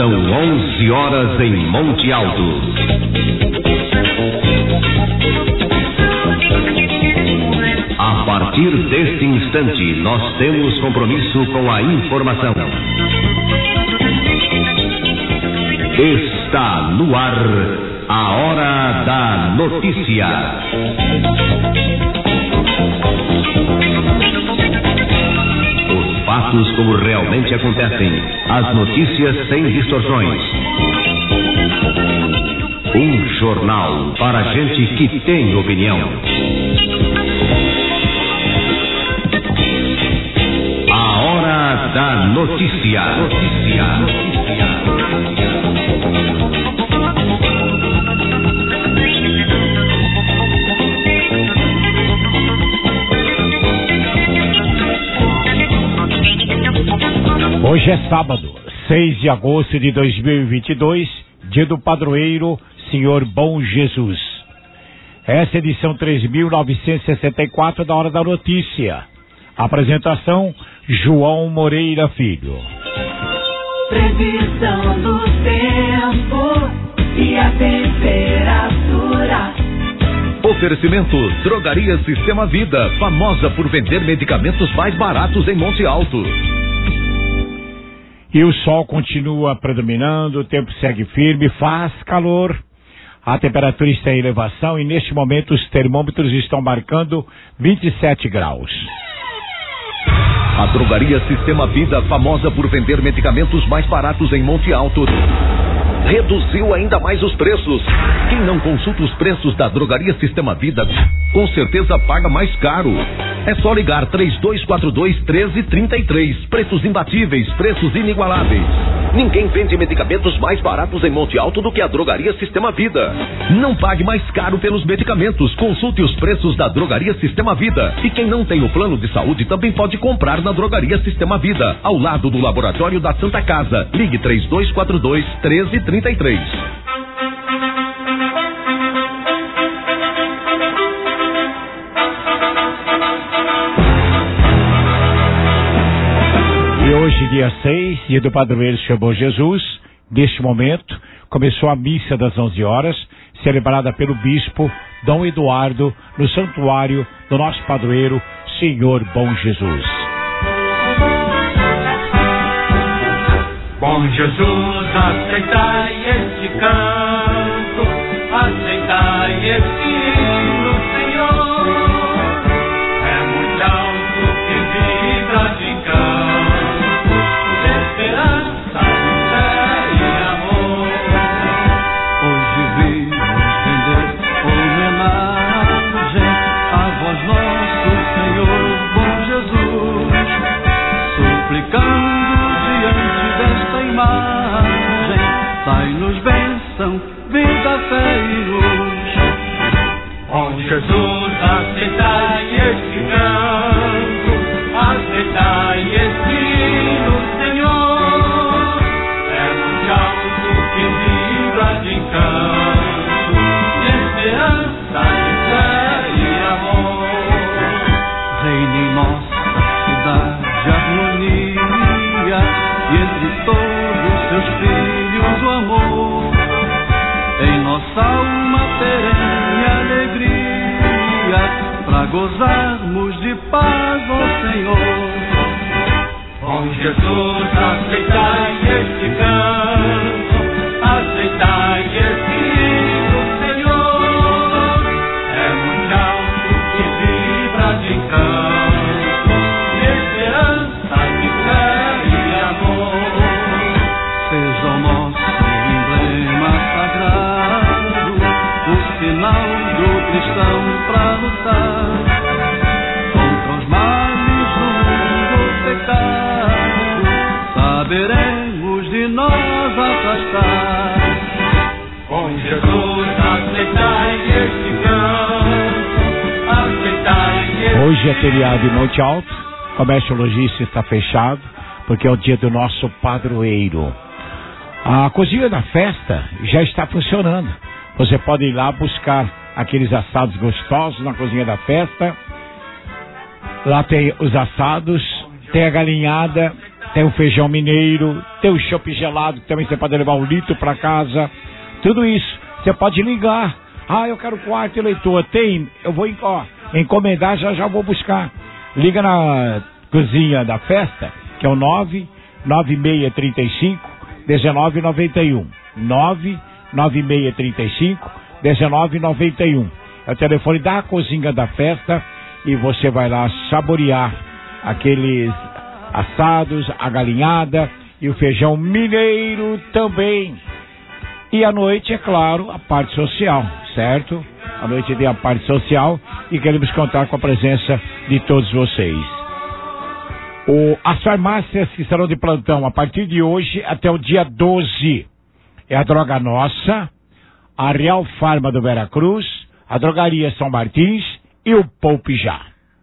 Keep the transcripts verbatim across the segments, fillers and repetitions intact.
São onze horas em Monte Alto. A partir deste instante, nós temos compromisso com a informação. Está no ar a Hora da Notícia. Os fatos como realmente acontecem, as notícias sem distorções. Um jornal para gente que tem opinião. A Hora da Notícia. Notícia. Notícia. Hoje é sábado, seis de agosto de dois mil e vinte e dois, dia do padroeiro, Senhor Bom Jesus. Essa é a edição três mil novecentos e sessenta e quatro da Hora da Notícia. Apresentação, João Moreira Filho. Previsão do tempo e a temperatura. Oferecimento, Drogaria Sistema Vida, famosa por vender medicamentos mais baratos em Monte Alto. E o sol continua predominando, o tempo segue firme, faz calor. A temperatura está em elevação e neste momento os termômetros estão marcando vinte e sete graus. A Drogaria Sistema Vida, famosa por vender medicamentos mais baratos em Monte Alto, reduziu ainda mais os preços. Quem não consulta os preços da Drogaria Sistema Vida, com certeza paga mais caro. É só ligar três dois quatro dois, um três três três. Preços imbatíveis, preços inigualáveis. Ninguém vende medicamentos mais baratos em Monte Alto do que a Drogaria Sistema Vida. Não pague mais caro pelos medicamentos. Consulte os preços da Drogaria Sistema Vida. E quem não tem o plano de saúde também pode comprar na Drogaria Sistema Vida, ao lado do Laboratório da Santa Casa. Ligue três dois quatro dois, um três três três. E hoje, dia seis, dia do padroeiro Senhor Bom Jesus, neste momento, começou a missa das onze horas, celebrada pelo bispo Dom Eduardo, no santuário do nosso padroeiro Senhor Bom Jesus. Bom Jesus, aceitai este canto, aceitai este hino, Senhor. É muito alto que vibra de canto, de esperança, fé e amor. Hoje vimos render homenagem a vós, nosso Senhor Bom Jesus, suplicando desta imagem, dai-nos bênção, vida, fé e luz. Bom Jesus, aceitai este canto, aceitai este hino, Senhor. É muito alto que vibra de encanto, de esperança, de fé e amor. Reine em nossa cidade harmonia, e entre todos seus filhos o amor. Em nossa alma terem alegria, pra gozarmos de paz, ó Senhor. Bom Jesus, aceitai este canto, aceitai este hino, Senhor. É muito alto que vibra de encanto, de esperança, de fé e amor. Seja o nosso emblema sagrado, o sinal do cristão pra lutar contra os males do mundo pecado. Saberemos de nós afastar. Com Jesus, aceitai este canto, aceitai este. Hoje é feriado em Monte Alto, o comércio logístico está fechado, porque é o dia do nosso padroeiro. A cozinha da festa já está funcionando. Você pode ir lá buscar aqueles assados gostosos na cozinha da festa. Lá tem os assados, tem a galinhada, tem o feijão mineiro, tem o chopp gelado, que também você pode levar um litro para casa. Tudo isso, você pode ligar. Ah, eu quero quarto eleitor. Tem, eu vou ó, encomendar, já já vou buscar. Liga na cozinha da festa, que é o nove nove seis três cinco um nove nove um. nove nove seis três cinco um nove nove um. É o telefone da cozinha da festa e você vai lá saborear aqueles assados, a galinhada e o feijão mineiro também. E à noite, é claro, a parte social, certo? À noite tem a parte social e queremos contar com a presença de todos vocês. O, as farmácias que estarão de plantão a partir de hoje até o dia doze é a Droga Nossa, a Real Farma do Veracruz, a Drogaria São Martins e o Poupe Já.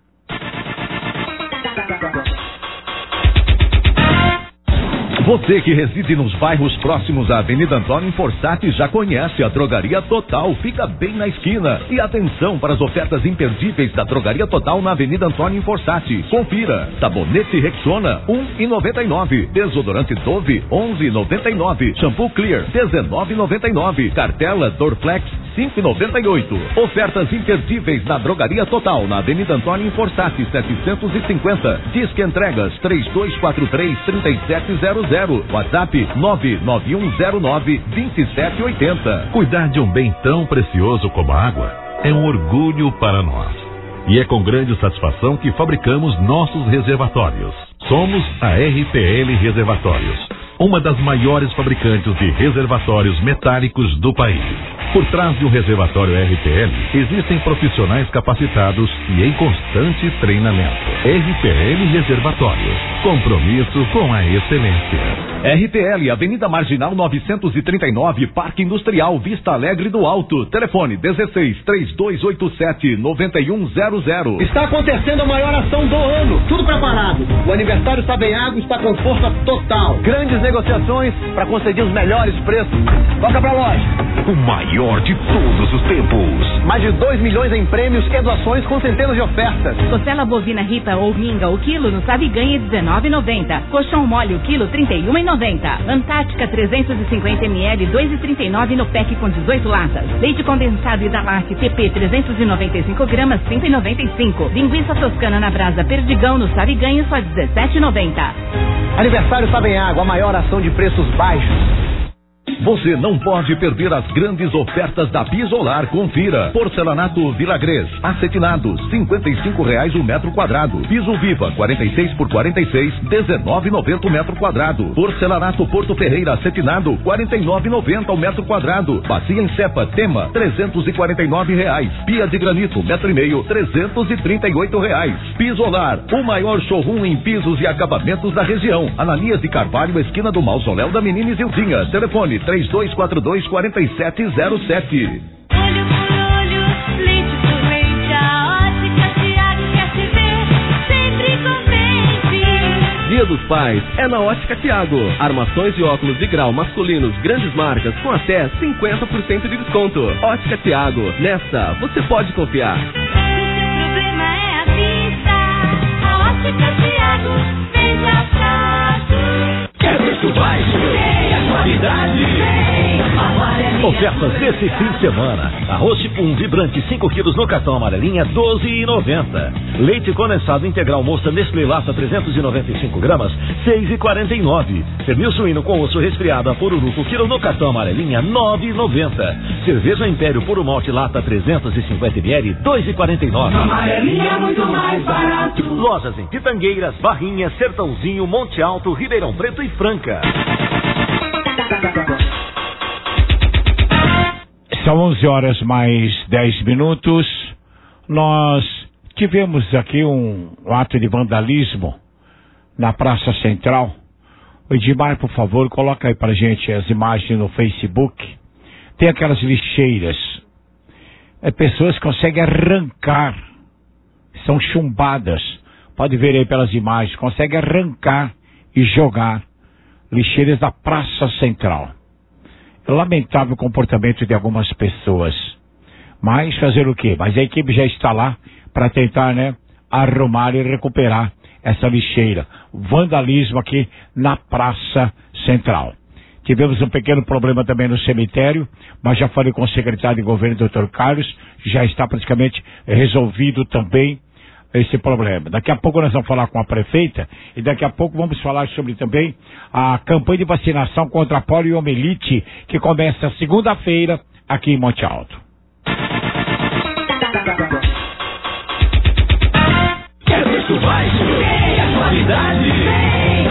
Você que reside nos bairros próximos à Avenida Antônio Forçati já conhece a Drogaria Total, fica bem na esquina. E atenção para as ofertas imperdíveis da Drogaria Total na Avenida Antônio Forçati. Confira: sabonete Rexona um e noventa e nove, desodorante Dove onze e noventa e nove, shampoo Clear dezenove e noventa e nove, cartela Dorflex cinco e noventa e oito. Ofertas imperdíveis na Drogaria Total na Avenida Antônio Forçati setecentos e cinquenta. Disque entregas três dois quatro três, três sete zero zero. WhatsApp nove nove um zero nove, dois sete oito zero. Cuidar de um bem tão precioso como a água é um orgulho para nós. E é com grande satisfação que fabricamos nossos reservatórios. Somos a R T L Reservatórios, uma das maiores fabricantes de reservatórios metálicos do país. Por trás de um reservatório R T L, existem profissionais capacitados e em constante treinamento. R T L Reservatórios, compromisso com a excelência. R T L, Avenida Marginal novecentos e trinta e nove, Parque Industrial, Vista Alegre do Alto. Telefone dezesseis, três dois oito sete, nove um zero zero. Está acontecendo a maior ação do ano. Tudo preparado. O aniversário Sabenhago está com força total. Grandes negociações para conseguir os melhores preços. Toca pra loja. O maior de todos os tempos. Mais de dois milhões em prêmios e doações com centenas de ofertas. Costela bovina Rita ou minga o quilo no Sabe Ganha dezenove e noventa. Colchão mole o quilo trinta e um e noventa. Antártica trezentos e cinquenta mililitros dois e trinta e nove no pack com dezoito latas. Leite condensado Idalac T P trezentos e noventa e cinco gramas cinco e noventa e cinco. Linguiça toscana na brasa Perdigão no Sabe Ganha só dezessete e noventa. Aniversário Sabenhago, a maior ação de preços baixos. Você não pode perder as grandes ofertas da Bisolar. Confira: porcelanato Vilagrês acetinado cinquenta e cinco reais o metro quadrado. Piso Viva quarenta e seis por quarenta e seis, dezenove e noventa o metro quadrado. Porcelanato Porto Ferreira acetinado quarenta e nove e noventa o metro quadrado. Bacia em cepa Tema trezentos e quarenta e nove reais. Pia de granito metro e meio trezentos e trinta e oito reais. Bisolar, o maior showroom em pisos e acabamentos da região. Ananias de Carvalho, esquina do Mausoléu da Menina Isildinha. Telefone três dois quatro dois, quatro sete zero sete. Olho por olho, leite por leite, a Ótica Tiago quer te ver sempre contente. Dia dos Pais é na Ótica Tiago. Armações e óculos de grau masculinos, grandes marcas com até cinquenta por cento de desconto. Ótica Tiago, nessa você pode confiar. Se o seu problema é a vista, a Ótica Tiago vem de atrás. Quer preço baixo? Tem a qualidade. Ofertas desse fim de semana: arroz Chipum Vibrante cinco quilos no cartão amarelinha doze e noventa. Leite condensado integral moça Nestlé Lata trezentos e noventa e cinco gramas seis e quarenta e nove. Pernil suíno com osso resfriado a Pururuco quilo no cartão amarelinha nove e noventa. Cerveja Império Puro Malte Lata trezentos e cinquenta mililitros dois e quarenta e nove. Amarelinha é muito mais barato. Lojas em Pitangueiras, Barrinha, Sertãozinho, Monte Alto, Ribeirão Preto e Franca. São onze horas mais dez minutos. Nós tivemos aqui um, um ato de vandalismo na Praça Central. O Edmar, por favor, coloca aí pra gente as imagens no Facebook. Tem aquelas lixeiras. É, pessoas que conseguem arrancar. São chumbadas. Pode ver aí pelas imagens. Conseguem arrancar e jogar lixeiras da Praça Central. Lamentável comportamento de algumas pessoas. Mas fazer o quê? Mas a equipe já está lá para tentar, né, arrumar e recuperar essa lixeira. Vandalismo aqui na Praça Central. Tivemos um pequeno problema também no cemitério, mas já falei com o secretário de governo, doutor Carlos, já está praticamente resolvido também esse problema. Daqui a pouco nós vamos falar com a prefeita e daqui a pouco vamos falar sobre também a campanha de vacinação contra a poliomielite que começa segunda-feira aqui em Monte Alto. Quer preço baixo? Quer qualidade?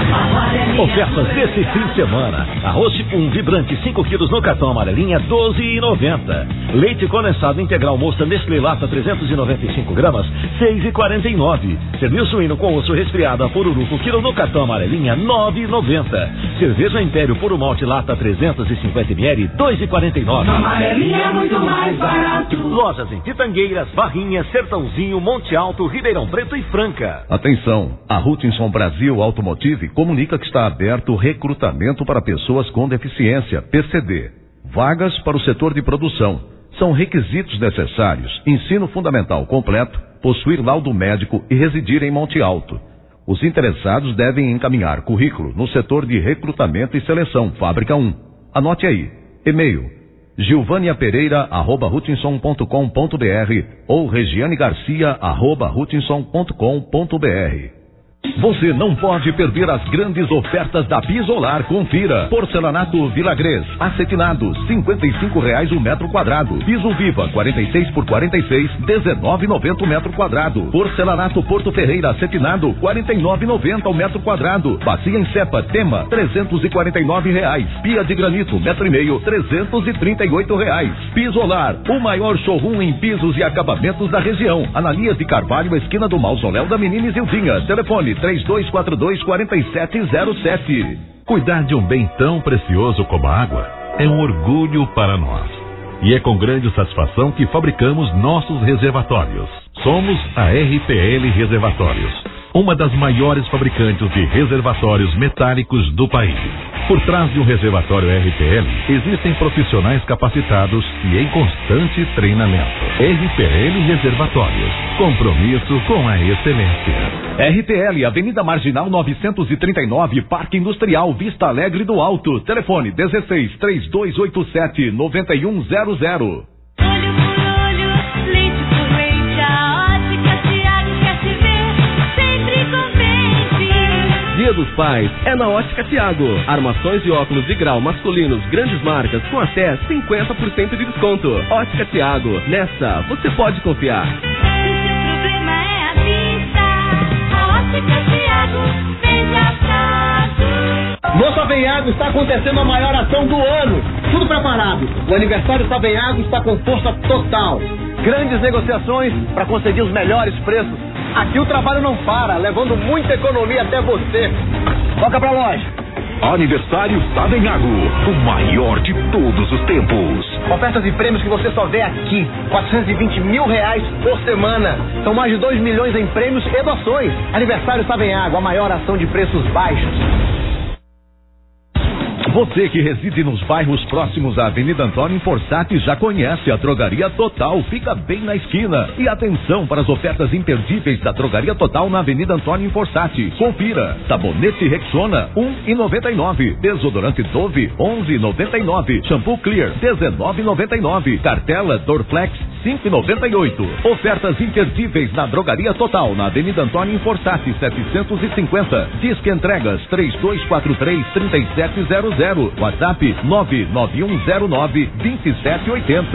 Ofertas desse fim de semana. Arroz tipo um vibrante cinco quilos no cartão amarelinha doze e noventa. Leite condensado integral moça Nestlé Lata trezentos e noventa e cinco gramas seis e quarenta e nove. Serviço suíno com osso resfriado a Pururuco quilo no cartão amarelinha nove e noventa. Cerveja Império Puro Malte Lata trezentos e cinquenta mililitros dois e quarenta e nove. Amarelinha é muito mais barato. Lojas em Pitangueiras, Barrinha, Sertãozinho, Monte Alto, Ribeirão Preto e Franca. Atenção, a Hutchinson Brasil Automotive comunica que está aberto recrutamento para pessoas com deficiência, P C D. Vagas para o setor de produção. São requisitos necessários: ensino fundamental completo, possuir laudo médico e residir em Monte Alto. Os interessados devem encaminhar currículo no setor de recrutamento e seleção, Fábrica um. Anote aí: e-mail gilvânia pereira arroba hutchinson ponto com ponto br ou regiane garcia arroba hutchinson ponto com ponto br. Você não pode perder as grandes ofertas da Pisolar. Confira: porcelanato Vilagres acetinado cinquenta e cinco reais o metro quadrado. Piso Viva quarenta e seis por quarenta e seis dezenove e noventa o metro quadrado. Porcelanato Porto Ferreira acetinado quarenta e nove e noventa o metro quadrado. Bacia em cepa Tema trezentos e quarenta e nove reais. Pia de granito metro e meio trezentos e trinta e oito reais. Pisolar, o maior showroom em pisos e acabamentos da região. Ananias de Carvalho, esquina do Mausoléu da Menina Isildinha. Telefone três dois quatro dois quatro sete zero sete. Cuidar de um bem tão precioso como a água é um orgulho para nós. E é com grande satisfação que fabricamos nossos reservatórios. Somos a R P L Reservatórios, uma das maiores fabricantes de reservatórios metálicos do país. Por trás de um reservatório R P L, existem profissionais capacitados e em constante treinamento. R P L Reservatórios, compromisso com a excelência. R P L, Avenida Marginal novecentos e trinta e nove, Parque Industrial, Vista Alegre do Alto. Telefone dezesseis, três dois oito sete, nove um zero zero. Olho por olho, leite por leite, a ótica Tiago quer te ver sempre contente. Dia dos Pais é na Ótica Tiago. Armações e óculos de grau masculinos, grandes marcas com até cinquenta por cento de desconto. Ótica Tiago, nessa você pode confiar. Se seu problema é a vista, a ótica Tiago veja tudo. No Savenhago está acontecendo a maior ação do ano. Tudo preparado. O aniversário Savenhago está com força total. Grandes negociações para conseguir os melhores preços. Aqui o trabalho não para, levando muita economia até você. Toca pra loja. Aniversário Savenhago, o maior de todos os tempos. Ofertas e prêmios que você só vê aqui. quatrocentos e vinte mil reais por semana. São mais de dois milhões em prêmios e doações. Aniversário Savenhago, a maior ação de preços baixos. Você que reside nos bairros próximos à Avenida Antônio Forçati já conhece a Drogaria Total, fica bem na esquina. E atenção para as ofertas imperdíveis da Drogaria Total na Avenida Antônio Forçati. Confira: sabonete Rexona um e noventa e nove, desodorante Dove onze e noventa e nove, shampoo Clear dezenove e noventa e nove, cartela Dorflex cinco e noventa e oito. Ofertas imperdíveis na Drogaria Total na Avenida Antônio Forçati setecentos e cinquenta. Disque entregas três dois quatro três, três sete zero zero. WhatsApp nove nove um zero nove, dois sete oito zero.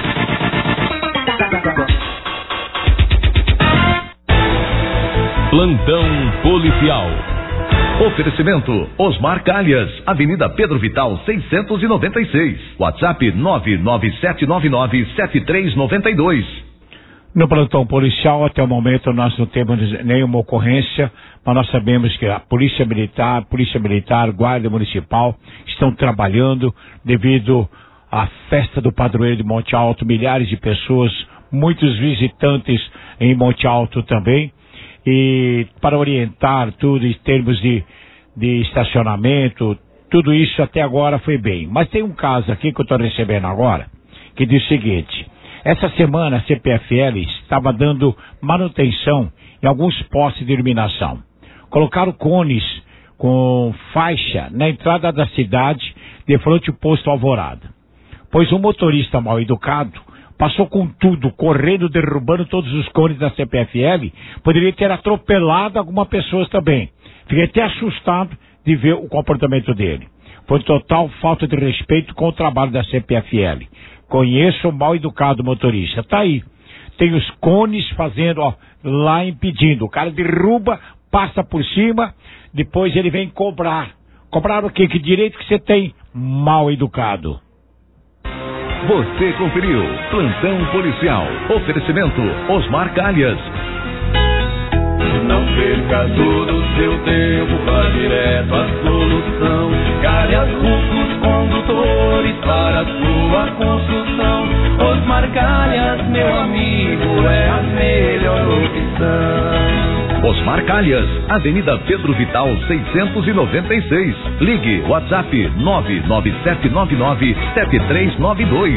Plantão Policial. Oferecimento Osmar Calhas, Avenida Pedro Vital seiscentos e noventa e seis. WhatsApp nove nove sete nove nove, sete três nove dois. No plantão policial, até o momento, nós não temos nenhuma ocorrência, mas nós sabemos que a Polícia Militar, Polícia Militar, Guarda Municipal estão trabalhando devido à festa do padroeiro de Monte Alto, milhares de pessoas, muitos visitantes em Monte Alto também, e para orientar tudo em termos de, de estacionamento, tudo isso até agora foi bem. Mas tem um caso aqui que eu estou recebendo agora, que diz o seguinte: essa semana a C P F L estava dando manutenção em alguns postes de iluminação. colocaram cones com faixa na entrada da cidade, de frente ao posto Alvorada. Pois um motorista mal educado passou com tudo, correndo, derrubando todos os cones da C P F L, poderia ter atropelado algumas pessoas também. Fiquei até assustado de ver o comportamento dele. Foi total falta de respeito com o trabalho da C P F L. Conheço o mal educado motorista. Tá aí. Tem os cones fazendo, ó, lá impedindo. O cara derruba, passa por cima, depois ele vem cobrar. Cobrar o quê? Que direito que você tem? Mal educado. Você conferiu Plantão Policial. Oferecimento Osmar Calhas. Não perca todo o seu tempo, vá direto à solução. Calhas Rufos Condutores para a sua construção. Osmar Calhas, meu amigo, é a melhor opção. Osmar Calhas, Avenida Pedro Vital seiscentos e noventa e seis. Ligue WhatsApp nove nove sete nove nove sete três nove dois.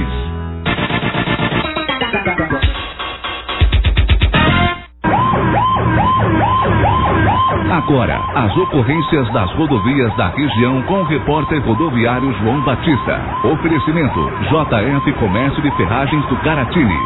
Agora, as ocorrências das rodovias da região com o repórter rodoviário João Batista. Oferecimento J F Comércio de Ferragens do Caratini.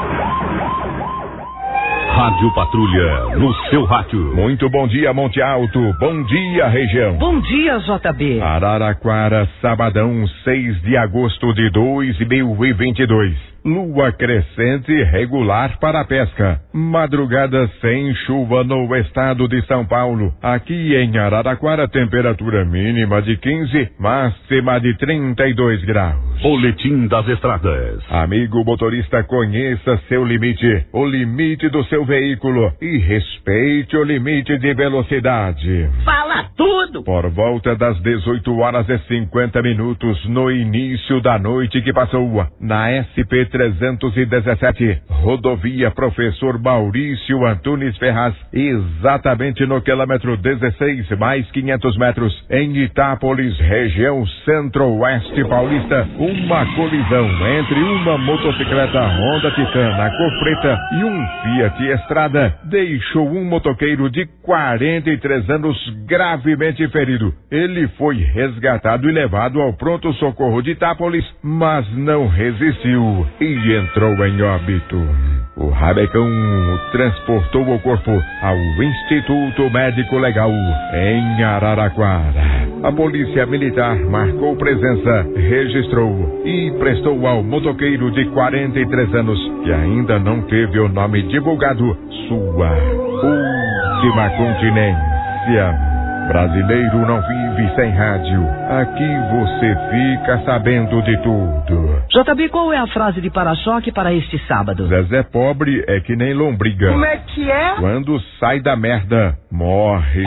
Rádio Patrulha, no seu rádio. Muito bom dia, Monte Alto. Bom dia, região. Bom dia, J B. Araraquara, sabadão, seis de agosto de dois mil e vinte e dois. Lua crescente regular para a pesca. Madrugada sem chuva no estado de São Paulo. Aqui em Araraquara, temperatura mínima de quinze, máxima de trinta e dois graus. Boletim das estradas. Amigo motorista, conheça seu limite, o limite do seu veículo e respeite o limite de velocidade. Fala tudo! Por volta das dezoito horas e cinquenta minutos, no início da noite que passou, na S P trezentos e dezessete, rodovia Professor Maurício Antunes Ferraz, exatamente no quilômetro dezesseis mais quinhentos metros, em Itápolis, região centro-oeste paulista, uma colisão entre uma motocicleta Honda Titan na cor preta e um Fiat Estrada deixou um motoqueiro de quarenta e três anos gravemente ferido. Ele foi resgatado e levado ao pronto-socorro de Itápolis, mas não resistiu e entrou em óbito. O Rabecão transportou o corpo ao Instituto Médico Legal em Araraquara. A Polícia Militar marcou presença, registrou e prestou ao motoqueiro de quarenta e três anos, que ainda não teve o nome divulgado, sua última continência. Brasileiro não vive sem rádio. Aqui você fica sabendo de tudo. J B, qual é a frase de para-choque para este sábado? Zezé pobre é que nem lombriga. Como é que é? Quando sai da merda, morre.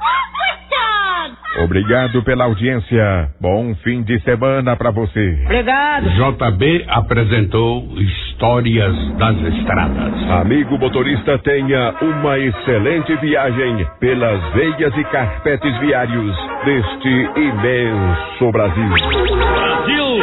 Obrigado pela audiência. Bom fim de semana pra você. Obrigado. J B apresentou Histórias das Estradas. Amigo motorista, tenha uma excelente viagem pelas veias e carpetes viários deste imenso Brasil. Brasil!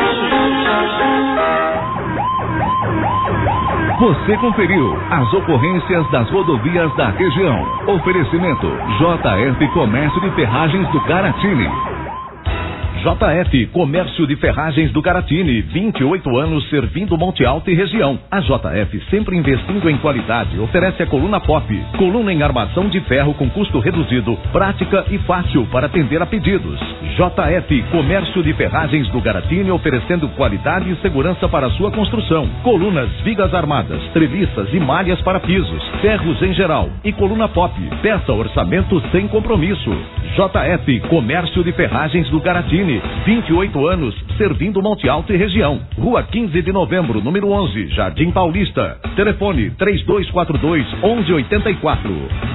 Você conferiu as ocorrências das rodovias da região. Oferecimento J F Comércio de Ferragens do Caratini. J F Comércio de Ferragens do Caratini, vinte e oito anos servindo Monte Alto e região. A J F, sempre investindo em qualidade, oferece a coluna pop, coluna em armação de ferro com custo reduzido, prática e fácil para atender a pedidos. J F Comércio de Ferragens do Caratini, oferecendo qualidade e segurança para a sua construção. Colunas, vigas armadas, treliças e malhas para pisos, ferros em geral e coluna pop. Peça orçamento sem compromisso. J F Comércio de Ferragens do Caratini, vinte e oito anos, servindo Monte Alto e região. Rua quinze de novembro, número onze, Jardim Paulista. Telefone três dois quatro dois, onze oitenta e quatro.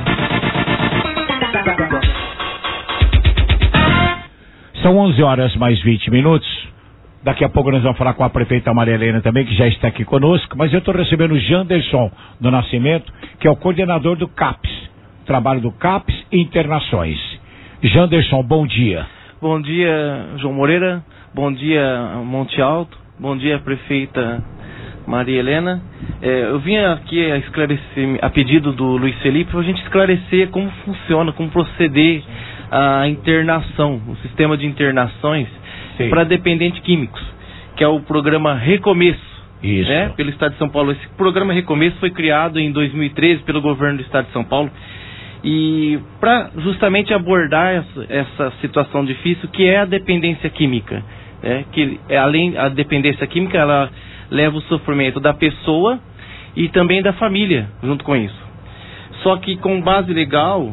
São onze horas mais vinte minutos. Daqui a pouco nós vamos falar com a prefeita Maria Helena também, que já está aqui conosco. Mas eu estou recebendo o Janderson do Nascimento, que é o coordenador do CAPS, trabalho do CAPS e Internações. Janderson, bom dia. Bom dia, João Moreira. Bom dia, Monte Alto. Bom dia, prefeita Maria Helena. É, eu vim aqui a esclarecer, a pedido do Luiz Felipe, para a gente esclarecer como funciona, como proceder a internação, o sistema de internações para dependentes químicos, que é o programa Recomeço, Isso. né, pelo Estado de São Paulo. Esse programa Recomeço foi criado em dois mil e treze pelo governo do Estado de São Paulo, e para justamente abordar essa, essa situação difícil que é a dependência química, né, que além a dependência química, ela leva o sofrimento da pessoa e também da família junto com isso. Só que com base legal,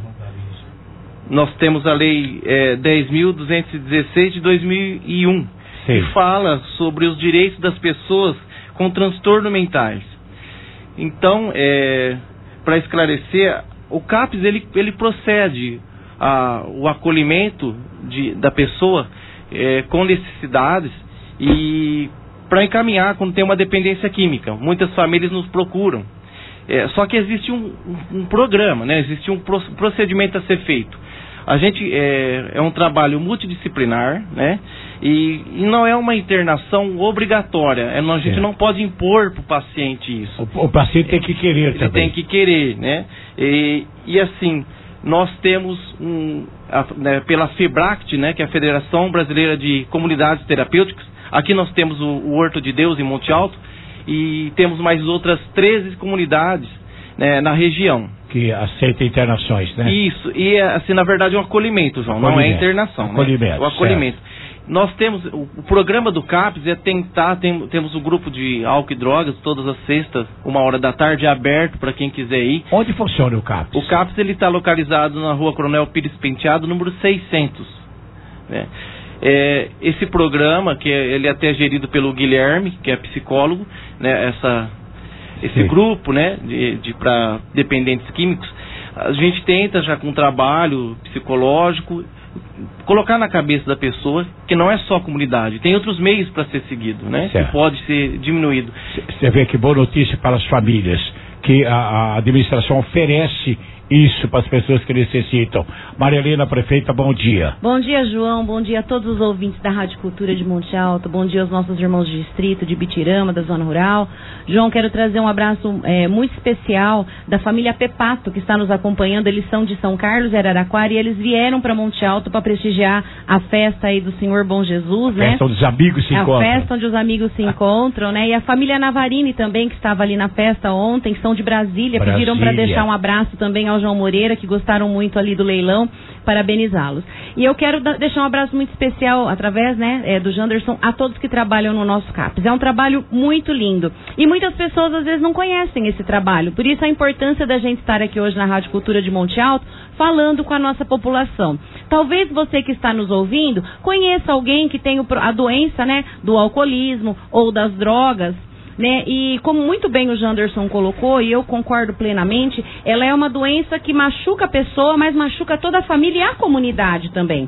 nós temos a lei é, dez mil duzentos e dezesseis de dois mil e um, que fala sobre os direitos das pessoas com transtornos mentais. Então, é, para esclarecer, o CAPS ele, ele procede a, o acolhimento de, da pessoa é, com necessidades e para encaminhar quando tem uma dependência química. Muitas famílias nos procuram. É, só que existe um, um, um programa, né? Existe um procedimento a ser feito. A gente é, é um trabalho multidisciplinar, né? E, e não é uma internação obrigatória. É, a gente é. não pode impor para o paciente isso. O, o paciente tem que querer Ele também. tem que querer, né? E, e assim, nós temos um, a, né, pela FEBRACT, né? Que é a Federação Brasileira de Comunidades Terapêuticas. Aqui nós temos o, o Horto de Deus em Monte Alto e temos mais outras treze comunidades, né, na região. Que aceita internações, né? Isso, e assim, na verdade é um acolhimento, João, acolhimento. não é internação. Acolhimento, né? O acolhimento. Certo. Nós temos, o, o programa do CAPS é tentar, tem, temos o grupo de álcool e drogas, todas as sextas, uma hora da tarde, é aberto para quem quiser ir. Onde funciona o CAPS? O CAPS ele está localizado na rua Coronel Pires Penteado, número seiscentos, né? É, esse programa, que é, ele é até gerido pelo Guilherme, que é psicólogo, né, essa, esse Sim. grupo, né, de, de, para dependentes químicos, a gente tenta já com um trabalho psicológico colocar na cabeça da pessoa que não é só a comunidade, tem outros meios para ser seguido, né, certo. Que pode ser diminuído. Você vê que boa notícia para as famílias, que a, a administração oferece isso para as pessoas que necessitam. Maria Helena, prefeita, bom dia. Bom dia, João. Bom dia a todos os ouvintes da Rádio Cultura de Monte Alto. Bom dia aos nossos irmãos de distrito, de Bitirama, da Zona Rural. João, quero trazer um abraço é, muito especial da família Pepato, que está nos acompanhando. Eles são de São Carlos e Araraquara e eles vieram para Monte Alto para prestigiar a festa aí do Senhor Bom Jesus, a né? Festa onde os amigos se a encontram. A festa onde os amigos se encontram, né? E a família Navarini também, que estava ali na festa ontem, que são de Brasília, Brasília. pediram para deixar um abraço também ao João Moreira, que gostaram muito ali do leilão, parabenizá-los. E eu quero da, deixar um abraço muito especial, através, né, é, do Janderson, a todos que trabalham no nosso CAPS. É um trabalho muito lindo. E muitas pessoas, às vezes, não conhecem esse trabalho. Por isso, a importância da gente estar aqui hoje na Rádio Cultura de Monte Alto, falando com a nossa população. Talvez você que está nos ouvindo, conheça alguém que tem a doença, né, do alcoolismo ou das drogas, né? E como muito bem o Janderson colocou, e eu concordo plenamente, ela é uma doença que machuca a pessoa, mas machuca toda a família e a comunidade também,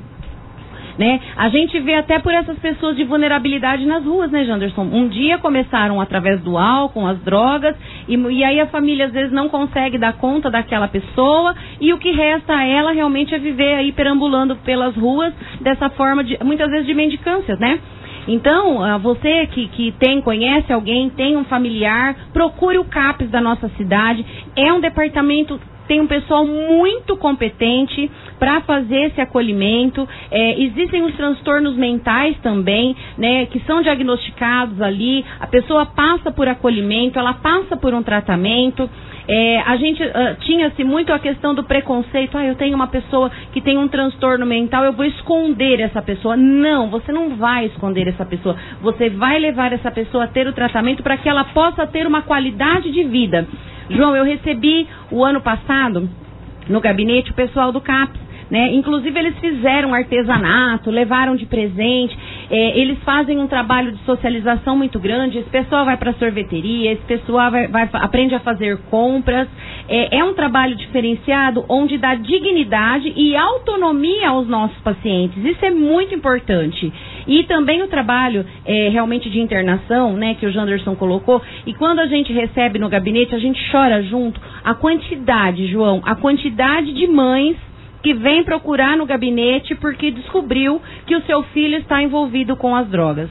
né? A gente vê até por essas pessoas de vulnerabilidade nas ruas, né, Janderson? Um dia começaram através do álcool, as drogas, e, e aí a família às vezes não consegue dar conta daquela pessoa, e o que resta a ela realmente é viver aí perambulando pelas ruas dessa forma, de, muitas vezes de mendicâncias, né? Então, você que, que tem, conhece alguém, tem um familiar, procure o CAPS da nossa cidade. É um departamento, tem um pessoal muito competente para fazer esse acolhimento. É, existem os transtornos mentais também, né, que são diagnosticados ali. A pessoa passa por acolhimento, ela passa por um tratamento. É, a gente uh, tinha-se muito a questão do preconceito. Ah, eu tenho uma pessoa que tem um transtorno mental, eu vou esconder essa pessoa. Não, você não vai esconder essa pessoa. Você vai levar essa pessoa a ter o tratamento para que ela possa ter uma qualidade de vida. João, eu recebi o ano passado no gabinete o pessoal do CAPS, né? Inclusive eles fizeram artesanato, levaram de presente, é, eles fazem um trabalho de socialização muito grande. Esse pessoal vai para a sorveteria, esse pessoal vai, vai, aprende a fazer compras. É, é um trabalho diferenciado onde dá dignidade e autonomia aos nossos pacientes. Isso é muito importante. E também o trabalho é, realmente de internação, né, que o Janderson colocou. E quando a gente recebe no gabinete, a gente chora junto. A quantidade, João, a quantidade de mães que vem procurar no gabinete porque descobriu que o seu filho está envolvido com as drogas.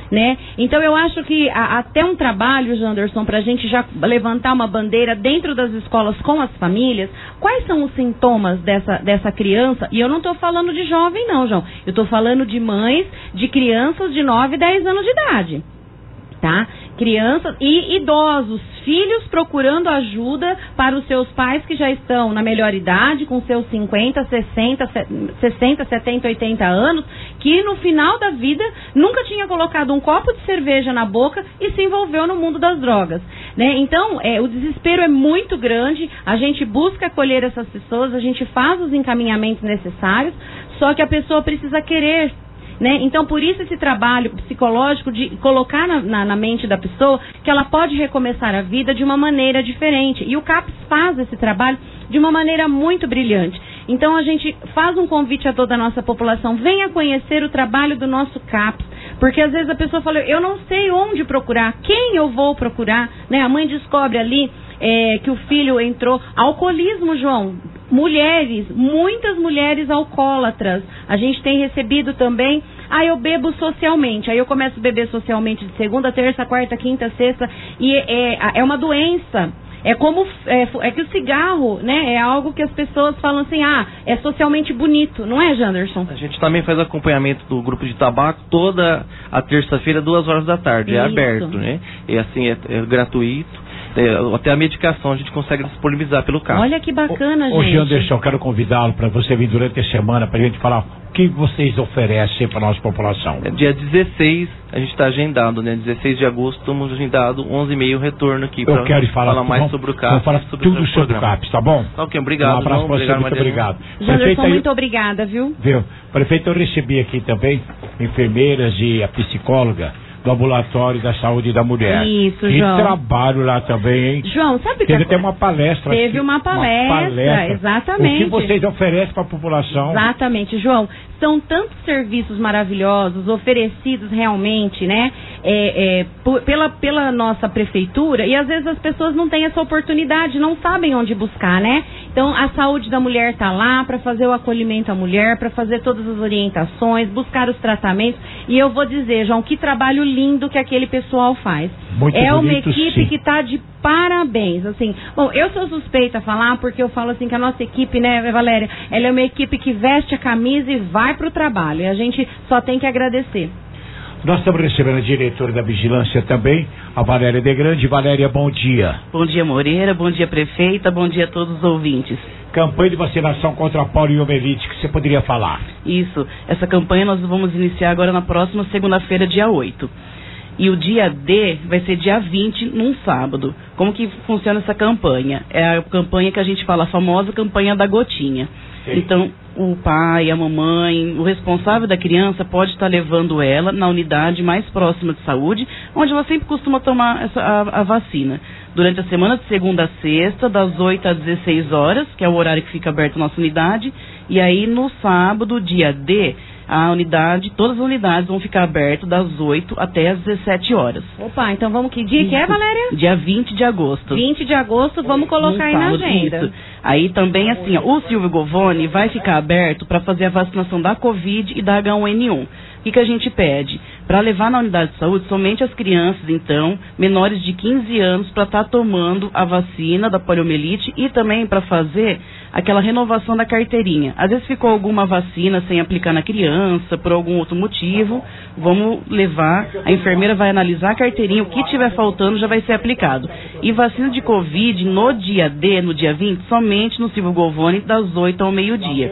né? Então eu acho que a, até um trabalho, Janderson, para a gente já levantar uma bandeira dentro das escolas com as famílias, quais são os sintomas dessa, dessa criança? E eu não estou falando de jovem não, João, eu estou falando de mães de crianças de nove, dez anos de idade. Tá? Crianças e idosos, filhos procurando ajuda para os seus pais que já estão na melhor idade, com seus cinquenta, sessenta, sessenta, setenta, oitenta anos, que no final da vida nunca tinha colocado um copo de cerveja na boca e se envolveu no mundo das drogas, né? Então, é, o desespero é muito grande, a gente busca acolher essas pessoas, a gente faz os encaminhamentos necessários, só que a pessoa precisa querer. Né? Então, por isso esse trabalho psicológico de colocar na, na, na mente da pessoa que ela pode recomeçar a vida de uma maneira diferente. E o CAPS faz esse trabalho de uma maneira muito brilhante. Então, a gente faz um convite a toda a nossa população, venha conhecer o trabalho do nosso CAPS. Porque às vezes a pessoa fala, eu não sei onde procurar, quem eu vou procurar, né? A mãe descobre ali é, que o filho entrou. Alcoolismo, João. Mulheres, muitas mulheres alcoólatras. A gente tem recebido também, ah, eu bebo socialmente. Aí eu começo a beber socialmente de segunda, terça, quarta, quinta, sexta. E é, é uma doença. É como, é, é que o cigarro, né, é algo que as pessoas falam assim, ah, é socialmente bonito, não é, Janderson? A gente também faz acompanhamento do grupo de tabaco toda a terça-feira, duas horas da tarde. Isso. É aberto, né? E assim, é, é gratuito. É, até a medicação a gente consegue disponibilizar pelo carro. Olha que bacana, ô, gente. Ô, Janderson, quero convidá-lo para você vir durante a semana para a gente falar o que vocês oferecem para a nossa população. É, dia dezesseis, a gente está agendado, né? dezesseis de agosto, estamos agendado, onze e meia o retorno aqui. Eu quero falar, falar mais vamos, sobre o CAPS. Vamos falar sobre tudo sobre o CAPS, tá bom? Tá ok, obrigado. Um abraço para você, obrigado, muito obrigado. Janderson, Prefeito, aí, muito obrigada, viu? Viu? Prefeito, eu recebi aqui também enfermeiras e a psicóloga do Ambulatório da Saúde da Mulher. Isso, e João. trabalho lá também, hein? João, sabe que... Teve até uma palestra. Teve aqui, uma palestra, uma palestra, exatamente. O que vocês oferecem para a população? Exatamente, João. São tantos serviços maravilhosos oferecidos realmente, né? É, é, por, pela, pela nossa prefeitura, e às vezes as pessoas não têm essa oportunidade, não sabem onde buscar, né? Então, a saúde da mulher está lá para fazer o acolhimento à mulher, para fazer todas as orientações, buscar os tratamentos. E eu vou dizer, João, que trabalho lindo que aquele pessoal faz. Muito é uma bonito, equipe sim. que está de parabéns, assim. Bom, eu sou suspeita a falar porque eu falo assim que a nossa equipe, né, Valéria, ela é uma equipe que veste a camisa e vai pro trabalho. E a gente só tem que agradecer. Nós estamos recebendo a diretora da Vigilância também, a Valéria de Grande. Valéria, bom dia. Bom dia, Moreira. Bom dia, prefeita. Bom dia a todos os ouvintes. Campanha de vacinação contra a poliomielite, que você poderia falar? Isso. Essa campanha nós vamos iniciar agora na próxima segunda-feira, dia oito. E o dia D vai ser dia vinte, num sábado. Como que funciona essa campanha? É a campanha que a gente fala, a famosa campanha da gotinha. Sim. Então, o pai, a mamãe, o responsável da criança pode estar levando ela na unidade mais próxima de saúde, onde ela sempre costuma tomar essa, a, a vacina. Durante a semana de segunda a sexta, das oito às dezesseis horas, que é o horário que fica aberto a nossa unidade. E aí, no sábado, dia D, a unidade, todas as unidades vão ficar abertas das oito até as dezessete horas. Opa, então vamos, que dia que é, Valéria? Dia vinte de agosto. vinte de agosto, vamos colocar aí na agenda. Isso. Aí também, assim, ó, o Silvio Govoni vai ficar aberto para fazer a vacinação da Covid e da H um N um. O que, que a gente pede? Para levar na unidade de saúde somente as crianças, então, menores de quinze anos, para estar tá tomando a vacina da poliomielite e também para fazer aquela renovação da carteirinha. Às vezes ficou alguma vacina sem aplicar na criança, por algum outro motivo, vamos levar, a enfermeira vai analisar a carteirinha, o que tiver faltando já vai ser aplicado. E vacina de Covid no dia D, no dia vinte, somente no Silvio Govoni, das oito ao meio-dia.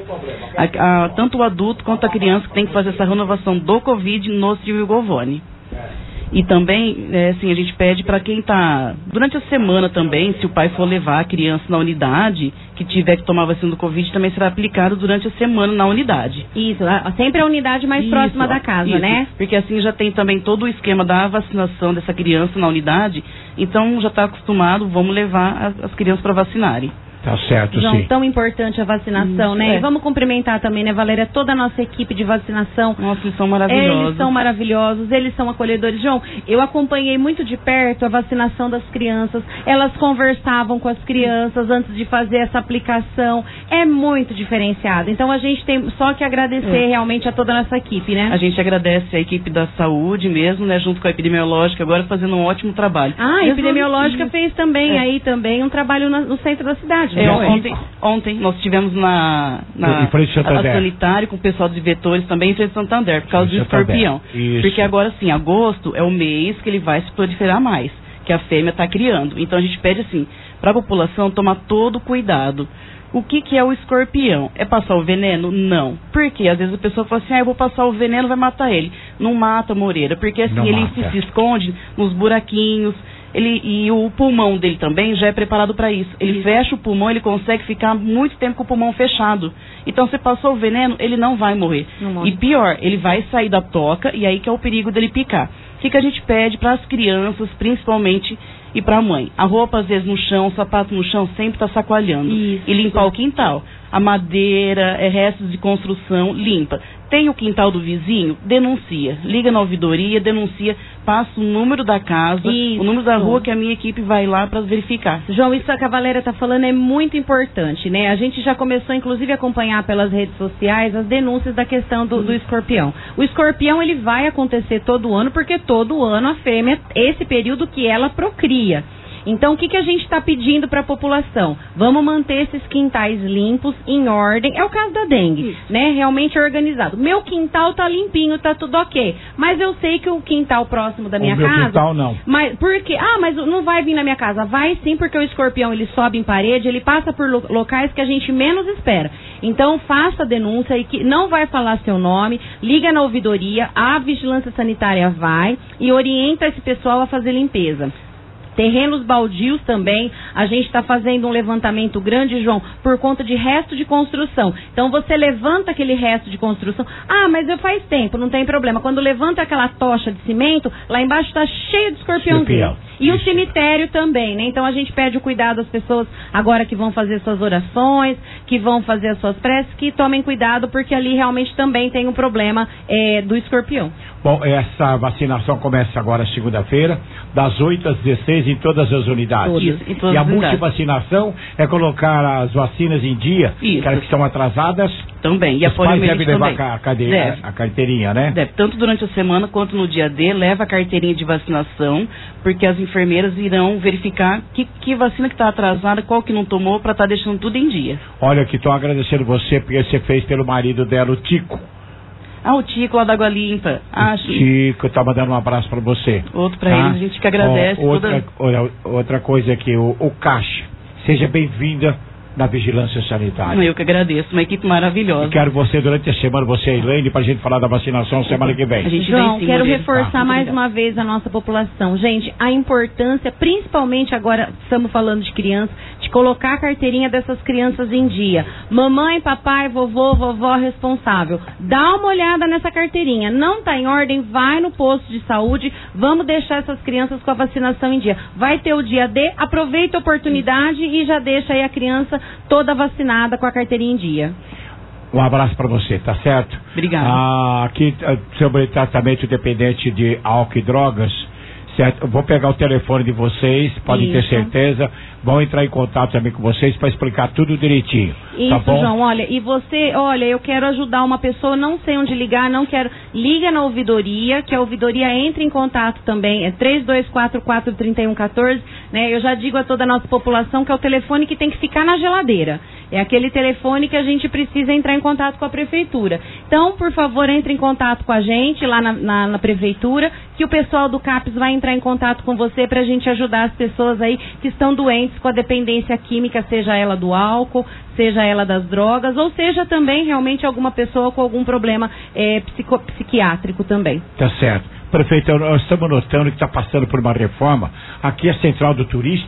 A, a, tanto o adulto quanto a criança que tem que fazer essa renovação do Covid no Silvio Govoni. E também, é, assim, a gente pede para quem está, durante a semana também, se o pai for levar a criança na unidade, que tiver que tomar vacina do Covid, também será aplicado durante a semana na unidade. Isso, sempre a unidade mais isso, próxima da casa, isso, né? Porque assim já tem também todo o esquema da vacinação dessa criança na unidade, então já está acostumado, vamos levar as, as crianças para vacinarem. Tá certo, João, sim. tão importante a vacinação, Isso, né? é. E vamos cumprimentar também, né, Valéria, toda a nossa equipe de vacinação. Nossa, eles são maravilhosos. Eles são maravilhosos, eles são acolhedores. João, eu acompanhei muito de perto a vacinação das crianças. Elas conversavam com as crianças antes de fazer essa aplicação. É muito diferenciado. Então a gente tem só que agradecer É. realmente a toda a nossa equipe, né? A gente agradece a equipe da saúde mesmo, né, junto com a epidemiológica, agora fazendo um ótimo trabalho. Ah, a Mesmo- epidemiológica Isso. fez também É. aí também um trabalho na- no centro da cidade. É, né? ontem, ontem nós tivemos na, na Em frente ao a, a Santander. sanitário com o pessoal de vetores também em frente ao Santander, por causa do Santander. escorpião. Isso. Porque agora sim, agosto é o mês que ele vai se proliferar mais, que a fêmea está criando. Então a gente pede assim, para a população tomar todo cuidado. O que, que é o escorpião? É passar o veneno? Não. Por quê? Às vezes a pessoa fala assim, ah, eu vou passar o veneno, vai matar ele. Não mata, Moreira, porque assim, Não ele mata. se, se esconde nos buraquinhos. Ele, e o pulmão dele também já é preparado para isso. Ele fecha o pulmão, ele consegue ficar muito tempo com o pulmão fechado. Então, se passou o veneno, ele não vai morrer. Não morre. E pior, ele vai sair da toca e aí que é o perigo dele picar. O que, que a gente pede para as crianças, principalmente, e para a mãe? A roupa, às vezes, no chão, o sapato no chão, sempre está sacoalhando. Isso. E limpar o quintal. A madeira, é, restos de construção, limpa. Tem o quintal do vizinho? Denuncia. Liga na ouvidoria, denuncia, passa o número da casa, Isso. o número da rua que a minha equipe vai lá para verificar. João, isso que a Valéria está falando é muito importante, né? A gente já começou, inclusive, a acompanhar pelas redes sociais as denúncias da questão do, do escorpião. O escorpião, ele vai acontecer todo ano, porque todo ano a fêmea, esse período que ela procria. Então, o que, que a gente está pedindo para a população? Vamos manter esses quintais limpos, em ordem. É o caso da dengue, né? Realmente organizado. Meu quintal tá limpinho, tá tudo ok. Mas eu sei que o quintal próximo da minha O meu casa... quintal, não. Mas por quê? Ah, mas não vai vir na minha casa. Vai sim, porque o escorpião, ele sobe em parede, ele passa por lo- locais que a gente menos espera. Então, faça a denúncia e que não vai falar seu nome, liga na ouvidoria, a vigilância sanitária vai e orienta esse pessoal a fazer limpeza. Terrenos baldios também, a gente está fazendo um levantamento grande, João, por conta de resto de construção. Então você levanta aquele resto de construção, ah, mas eu faz tempo, não tem problema. Quando levanta aquela tocha de cimento, lá embaixo está cheio de escorpiãozinho. Escorpião. E o cemitério também, né? Então a gente pede o cuidado às pessoas agora que vão fazer suas orações, que vão fazer as suas preces, que tomem cuidado, porque ali realmente também tem um problema é, do escorpião. Bom, essa vacinação começa agora segunda-feira, das oito às dezesseis em todas as unidades. Todas. Isso, em todas e a as unidades. multivacinação é colocar as vacinas em dia, Isso. aquelas que estão atrasadas. Também. E a Os pais poliomielite devem levar também. a, cadeira, Deve. a carteirinha, né? Deve, tanto durante a semana quanto no dia D, leva a carteirinha de vacinação, porque as enfermeiras irão verificar que, que vacina que está atrasada, qual que não tomou, para estar deixando tudo em dia. Olha, que estou agradecendo você, porque você fez pelo marido dela, o Tico. Ah, o Tico lá da Água Limpa. Ah, O Tico, tá mandando um abraço para você. outro para Tá? eles, a gente que agradece. Ó, outra, toda- olha, outra coisa aqui, o, o Caixa. Seja bem-vinda na Vigilância Sanitária. Eu que agradeço, uma equipe maravilhosa. E quero você durante a semana, você e a Elaine, pra gente falar da vacinação semana que vem. A gente João, vem sim, quero Moreira. reforçar Tá. mais Muito uma vez a nossa população. Gente, a importância, principalmente agora estamos falando de crianças, de colocar a carteirinha dessas crianças em dia. Mamãe, papai, vovô, vovó responsável. Dá uma olhada nessa carteirinha. Não está em ordem, vai no posto de saúde. Vamos deixar essas crianças com a vacinação em dia. Vai ter o dia D, aproveita a oportunidade e já deixa aí a criança toda vacinada com a carteirinha em dia. Um abraço para você, tá certo? Obrigada. Ah, aqui, ah, sobre tratamento dependente de álcool e drogas, certo? Eu vou pegar o telefone de vocês, podem ter Isso. certeza. Vão entrar em contato também com vocês para explicar tudo direitinho. Isso, tá bom? João, olha, e você, olha, eu quero ajudar uma pessoa, não sei onde ligar, não quero, liga na ouvidoria, que a ouvidoria entre em contato também, é três dois quatro quatro, três um um quatro, né, eu já digo a toda a nossa população que é o telefone que tem que ficar na geladeira, é aquele telefone que a gente precisa entrar em contato com a prefeitura. Então, por favor, entre em contato com a gente lá na, na, na prefeitura, que o pessoal do CAPES vai entrar em contato com você pra gente ajudar as pessoas aí que estão doentes com a dependência química, seja ela do álcool, seja ela das drogas, ou seja também realmente alguma pessoa com algum problema é, psico, psiquiátrico também. Tá certo. Prefeito, nós estamos notando que está passando por uma reforma. Aqui é a Central do Turista.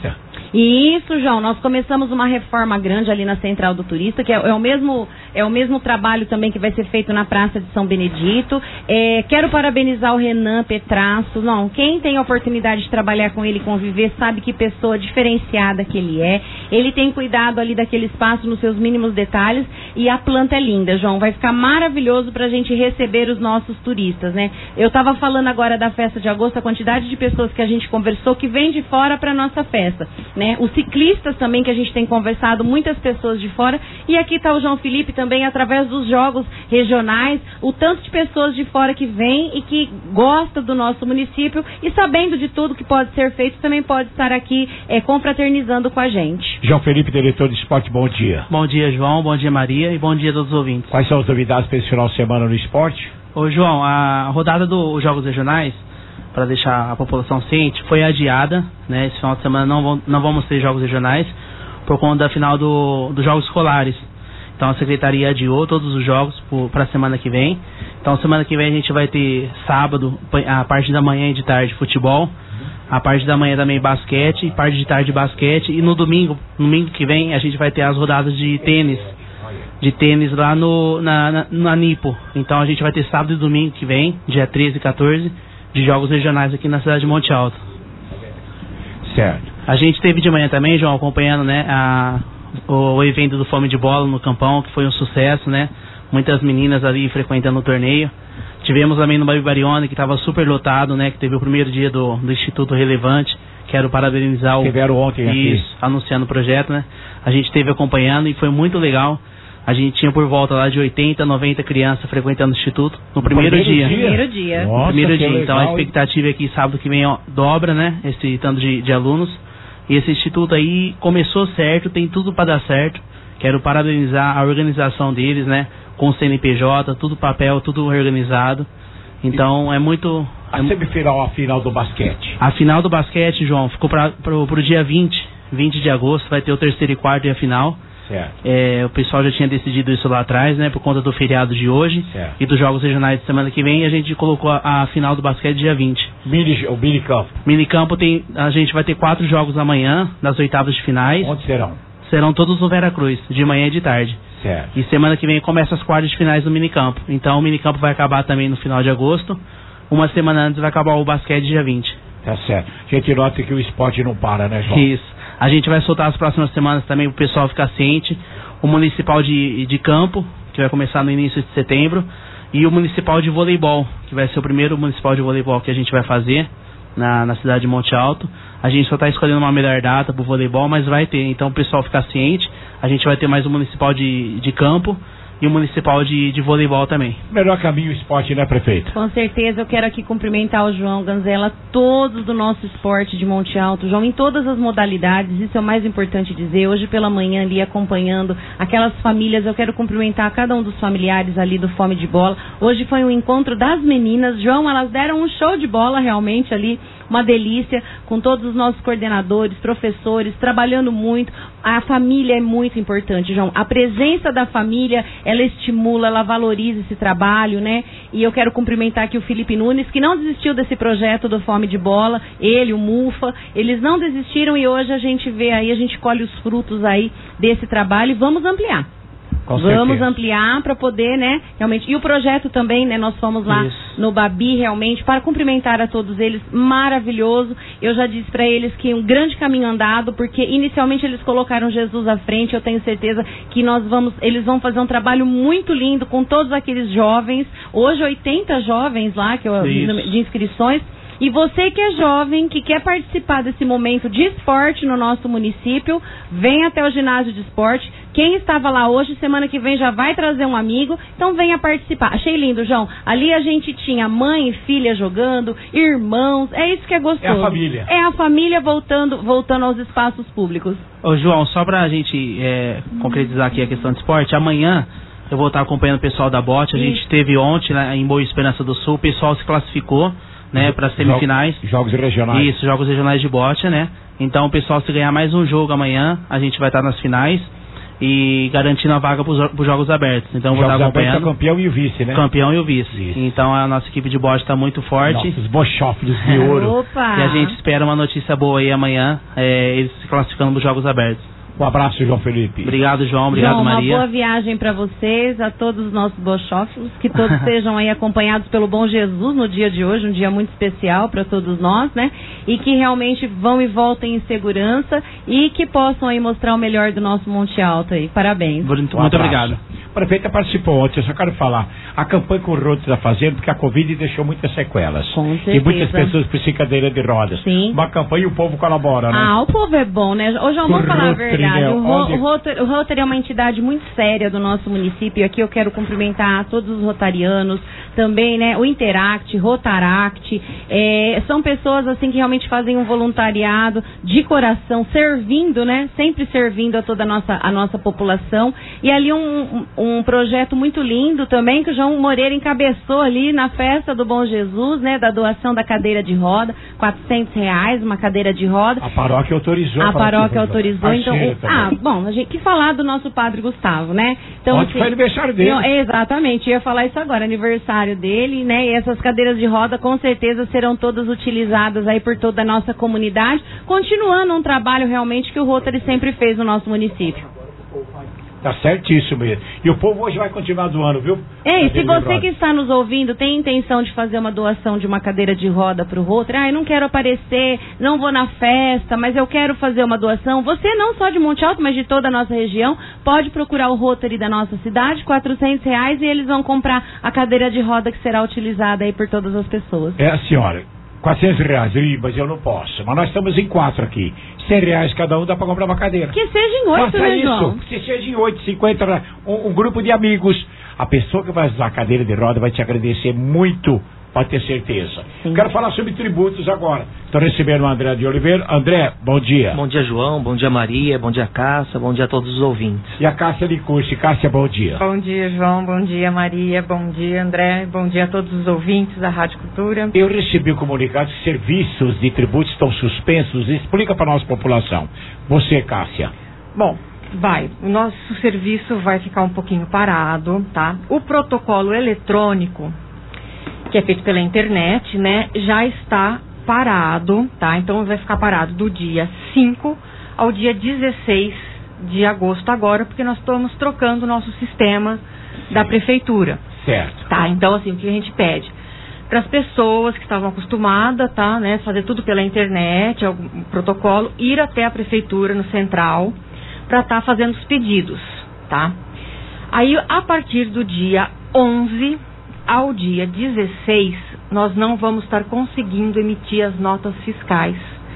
Isso, João, nós começamos uma reforma grande ali na Central do Turista, que é, é, o, mesmo, é o mesmo trabalho também que vai ser feito na Praça de São Benedito. É, quero parabenizar o Renan Petrasso. Não, quem tem a oportunidade de trabalhar com ele e conviver sabe que pessoa diferenciada que ele é. Ele tem cuidado ali daquele espaço nos seus mínimos detalhes e a planta é linda, João. Vai ficar maravilhoso pra gente receber os nossos turistas, né? Eu tava falando agora da festa de agosto, a quantidade de pessoas que a gente conversou que vem de fora pra nossa festa. Né? Os ciclistas também que a gente tem conversado, muitas pessoas de fora, e aqui está o João Felipe também através dos jogos regionais, o tanto de pessoas de fora que vem e que gosta do nosso município e sabendo de tudo que pode ser feito, também pode estar aqui é, confraternizando com a gente. João Felipe, diretor de esporte, bom dia. Bom dia, João, bom dia, Maria, e bom dia a todos os ouvintes. Quais são as novidades para esse final de semana no esporte? Ô, João, a rodada dos jogos regionais, para deixar a população ciente, foi adiada, né? Esse final de semana não, vão, não vamos ter jogos regionais por conta da final do, dos jogos escolares. Então a secretaria adiou todos os jogos para a semana que vem. Então semana que vem a gente vai ter sábado, a parte da manhã e de tarde, futebol, a parte da manhã também basquete, parte de tarde basquete, e no domingo, no domingo que vem a gente vai ter as rodadas de tênis, de tênis lá no, na, na, na Nipo. Então a gente vai ter sábado e domingo que vem, dia treze e quatorze, de jogos regionais aqui na cidade de Monte Alto. Certo. A gente teve de manhã também, João, acompanhando, né, a, o, o evento do Fome de Bola no Campão, que foi um sucesso, né? Muitas meninas ali frequentando o torneio. Tivemos também no Baby Barione, que estava super lotado, né? Que teve o primeiro dia do, do Instituto Relevante. Quero parabenizar o... Tiveram ontem aqui. Isso, anunciando o projeto, né? A gente esteve acompanhando e foi muito legal. A gente tinha por volta lá de oitenta, noventa crianças frequentando o Instituto no primeiro, primeiro dia. dia. Primeiro dia. No Nossa, primeiro dia. Legal. Então a expectativa é que sábado que vem ó, dobra, né? Esse tanto de, de alunos. E esse Instituto aí começou certo, tem tudo para dar certo. Quero parabenizar a organização deles, né? Com o C N P J, tudo papel, tudo organizado. Então e é muito... A semifinal, a final do basquete. A final do basquete, João, ficou para o dia vinte, vinte de agosto, vai ter o terceiro e quarto e a final. É, o pessoal já tinha decidido isso lá atrás, né? Por conta do feriado de hoje, certo, e dos jogos regionais de semana que vem. E a gente colocou a, a final do basquete dia vinte. Mini, o minicampo. Minicampo tem, a gente vai ter quatro jogos amanhã, nas oitavas de finais. Onde serão? Serão todos no Vera Cruz, de manhã e de tarde. Certo. E semana que vem começa as quartas de finais do minicampo. Então o minicampo vai acabar também no final de agosto. Uma semana antes vai acabar o basquete dia vinte. Tá certo. A gente nota que o esporte não para, né, João? Isso. A gente vai soltar as próximas semanas também para o pessoal ficar ciente. O municipal de, de campo, que vai começar no início de setembro, e o municipal de voleibol, que vai ser o primeiro municipal de voleibol que a gente vai fazer na, na cidade de Monte Alto. A gente só está escolhendo uma melhor data para o voleibol, mas vai ter. Então o pessoal ficar ciente. A gente vai ter mais um municipal de, de campo e o municipal de, de voleibol também. Melhor caminho o esporte, né, prefeito? Com certeza, eu quero aqui cumprimentar o João Ganzella, todos do nosso esporte de Monte Alto, João, em todas as modalidades, isso é o mais importante dizer. Hoje pela manhã ali acompanhando aquelas famílias, eu quero cumprimentar cada um dos familiares ali do Fome de Bola. Hoje foi um encontro das meninas, João, elas deram um show de bola realmente ali, uma delícia, com todos os nossos coordenadores, professores, trabalhando muito. A família é muito importante, João. A presença da família, ela estimula, ela valoriza esse trabalho, né? E eu quero cumprimentar aqui o Felipe Nunes, que não desistiu desse projeto do Fome de Bola, ele, o Mufa, eles não desistiram e hoje a gente vê aí, a gente colhe os frutos aí desse trabalho e vamos ampliar. Com Vamos certeza. ampliar para poder, né, realmente. E o projeto também, né, nós fomos lá Isso. no Babi, realmente, para cumprimentar a todos eles, maravilhoso. Eu já disse para eles que um grande caminho andado, porque inicialmente eles colocaram Jesus à frente. Eu tenho certeza que nós vamos, eles vão fazer um trabalho muito lindo com todos aqueles jovens. Hoje, oitenta jovens lá que eu, de inscrições. E você que é jovem, que quer participar desse momento de esporte no nosso município, vem até o ginásio de esporte. Quem estava lá hoje, semana que vem já vai trazer um amigo, então venha participar. Achei lindo, João. Ali a gente tinha mãe e filha jogando, irmãos, é isso que é gostoso. É a família. É a família voltando, voltando aos espaços públicos. Ô, João, só pra gente é, concretizar aqui a questão de esporte, amanhã eu vou estar acompanhando o pessoal da Bote. A gente teve ontem lá em Boa Esperança do Sul, o pessoal se classificou, né, para semifinais. Jogos regionais. Isso, jogos regionais de bote, né? Então o pessoal, se ganhar mais um jogo amanhã, a gente vai estar nas finais. e garantindo a vaga para os Jogos Abertos. Então vou Jogos estar acompanhando. Abertos é campeão e o vice, né? Campeão e o vice. Isso. Então a nossa equipe de bote está muito forte. Nossos bochófilos de ouro. Opa! E a gente espera uma notícia boa aí amanhã, é, eles se classificando para os Jogos Abertos. Um abraço, João Felipe. Obrigado, João. Obrigado, João, Maria. Uma boa viagem para vocês, a todos os nossos bochófilos, que todos sejam aí acompanhados pelo Bom Jesus no dia de hoje, um dia muito especial para todos nós, né? E que realmente vão e voltem em segurança e que possam aí mostrar o melhor do nosso Monte Alto aí. Parabéns. Muito, um muito obrigado. A prefeita participou ontem, eu só quero falar, a campanha que o Roto está fazendo, porque a Covid deixou muitas sequelas. Com certeza. E muitas pessoas precisam de cadeira de rodas. Sim. Uma campanha e o povo colabora, né? Ah, o povo é bom, né? Ô, João, vamos falar a verdade. O, Ro, o, Rotary, o Rotary é uma entidade muito séria do nosso município. E aqui eu quero cumprimentar todos os rotarianos, também, né? O Interact, Rotaract. É, são pessoas, assim, que realmente fazem um voluntariado de coração, servindo, né? Sempre servindo a toda a nossa, a nossa população. E ali um, um, um projeto muito lindo também, que o João Moreira encabeçou ali na festa do Bom Jesus, né? Da doação da cadeira de roda, quatrocentos reais, uma cadeira de roda. A paróquia autorizou. A paróquia autorizou, então... Ah, também. bom, a gente que falar do nosso padre Gustavo, né? Então, Ontem foi aniversário dele. Eu, exatamente, eu ia falar isso agora, aniversário dele, né? E essas cadeiras de roda com certeza serão todas utilizadas aí por toda a nossa comunidade, continuando um trabalho realmente que o Rotary sempre fez no nosso município. Tá certíssimo mesmo. E o povo hoje vai continuar doando, viu? Ei, se você que está nos ouvindo tem intenção de fazer uma doação de uma cadeira de roda para o Rotary, ah, eu não quero aparecer, não vou na festa, mas eu quero fazer uma doação, você não só de Monte Alto, mas de toda a nossa região, pode procurar o Rotary da nossa cidade, quatrocentos reais, e eles vão comprar a cadeira de roda que será utilizada aí por todas as pessoas. É a senhora. quatrocentos reais, Ih, mas eu não posso. Mas nós estamos em quatro aqui. cem reais cada um dá pra comprar uma cadeira. Que seja em oito, Faça né, isso. João? Que seja em oito, cinquenta, um, um grupo de amigos. A pessoa que vai usar a cadeira de roda vai te agradecer muito, pode ter certeza. Sim. Quero falar sobre tributos agora. Estou recebendo o André de Oliveira. André, bom dia. Bom dia, João. Bom dia, Maria. Bom dia, Cássia. Bom dia a todos os ouvintes. E a Cássia de Curso. Cássia, bom dia. Bom dia, João. Bom dia, Maria. Bom dia, André. Bom dia a todos os ouvintes da Rádio Cultura. Eu recebi o comunicado que serviços de tributos estão suspensos. Explica para a nossa população. Você, Cássia. Bom, vai. O nosso serviço vai ficar um pouquinho parado, tá? O protocolo eletrônico, que é feito pela internet, né, já está parado, tá? Então vai ficar parado do dia cinco ao dia dezesseis de agosto agora, porque nós estamos trocando o nosso sistema Sim. da prefeitura. Certo. Tá? Então, assim, o que a gente pede? Para as pessoas que estavam acostumadas, tá, né, fazer tudo pela internet, algum protocolo, ir até a prefeitura no central para estar tá fazendo os pedidos, tá? Aí, a partir do dia onze ao dia dezesseis, nós não vamos estar conseguindo emitir as notas fiscais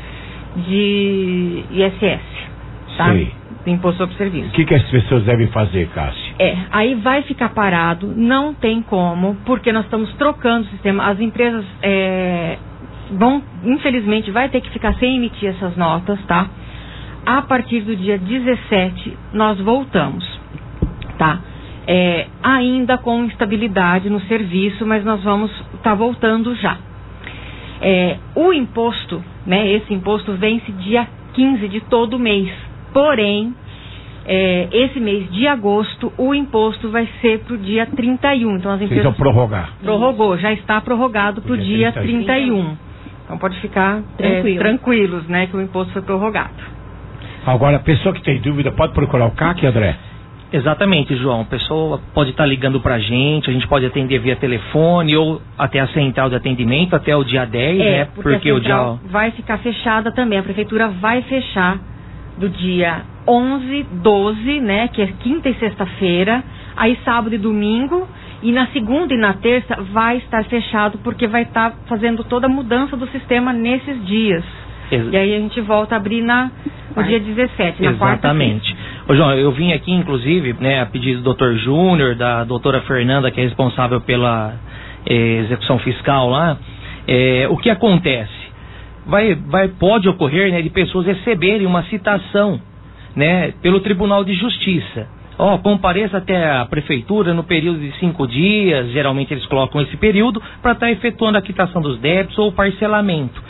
de I S S, tá? Sim. Do Imposto sobre Serviço. O que, que as pessoas devem fazer, Cássia? É, aí vai ficar parado, não tem como, porque nós estamos trocando o sistema. As empresas é, vão, infelizmente, vai ter que ficar sem emitir essas notas, tá? A partir do dia dezessete, nós voltamos, tá? É, ainda com instabilidade no serviço, mas nós vamos estar tá voltando já. É, o imposto, né, esse imposto vence dia quinze de todo mês, porém, é, esse mês de agosto, o imposto vai ser para o dia trinta e um. Então, as empresas... Vocês vão prorrogar. Prorrogou, já está prorrogado para o dia trinta e um. Então, pode ficar Tranquilo. é, tranquilos, né, que o imposto foi prorrogado. Agora, a pessoa que tem dúvida, pode procurar o C A C, André? Exatamente, João. A pessoa pode estar ligando pra gente, a gente pode atender via telefone ou até a central de atendimento até o dia dez, é, né? Porque, porque a o dia vai ficar fechada também. A prefeitura vai fechar do dia onze, doze, né? Que é quinta e sexta-feira, aí sábado e domingo, e na segunda e na terça vai estar fechado porque vai estar fazendo toda a mudança do sistema nesses dias. Ex- e aí a gente volta a abrir na, no dia dezessete, na Exatamente. Ô, João, eu vim aqui, inclusive, né, a pedido do doutor Júnior, da doutora Fernanda, que é responsável pela eh, execução fiscal lá. Eh, o que acontece? Vai, vai, pode ocorrer, né, de pessoas receberem uma citação, né, pelo Tribunal de Justiça. Ó, oh, compareça até a prefeitura no período de cinco dias, geralmente eles colocam esse período, para estar tá efetuando a quitação dos débitos ou parcelamento.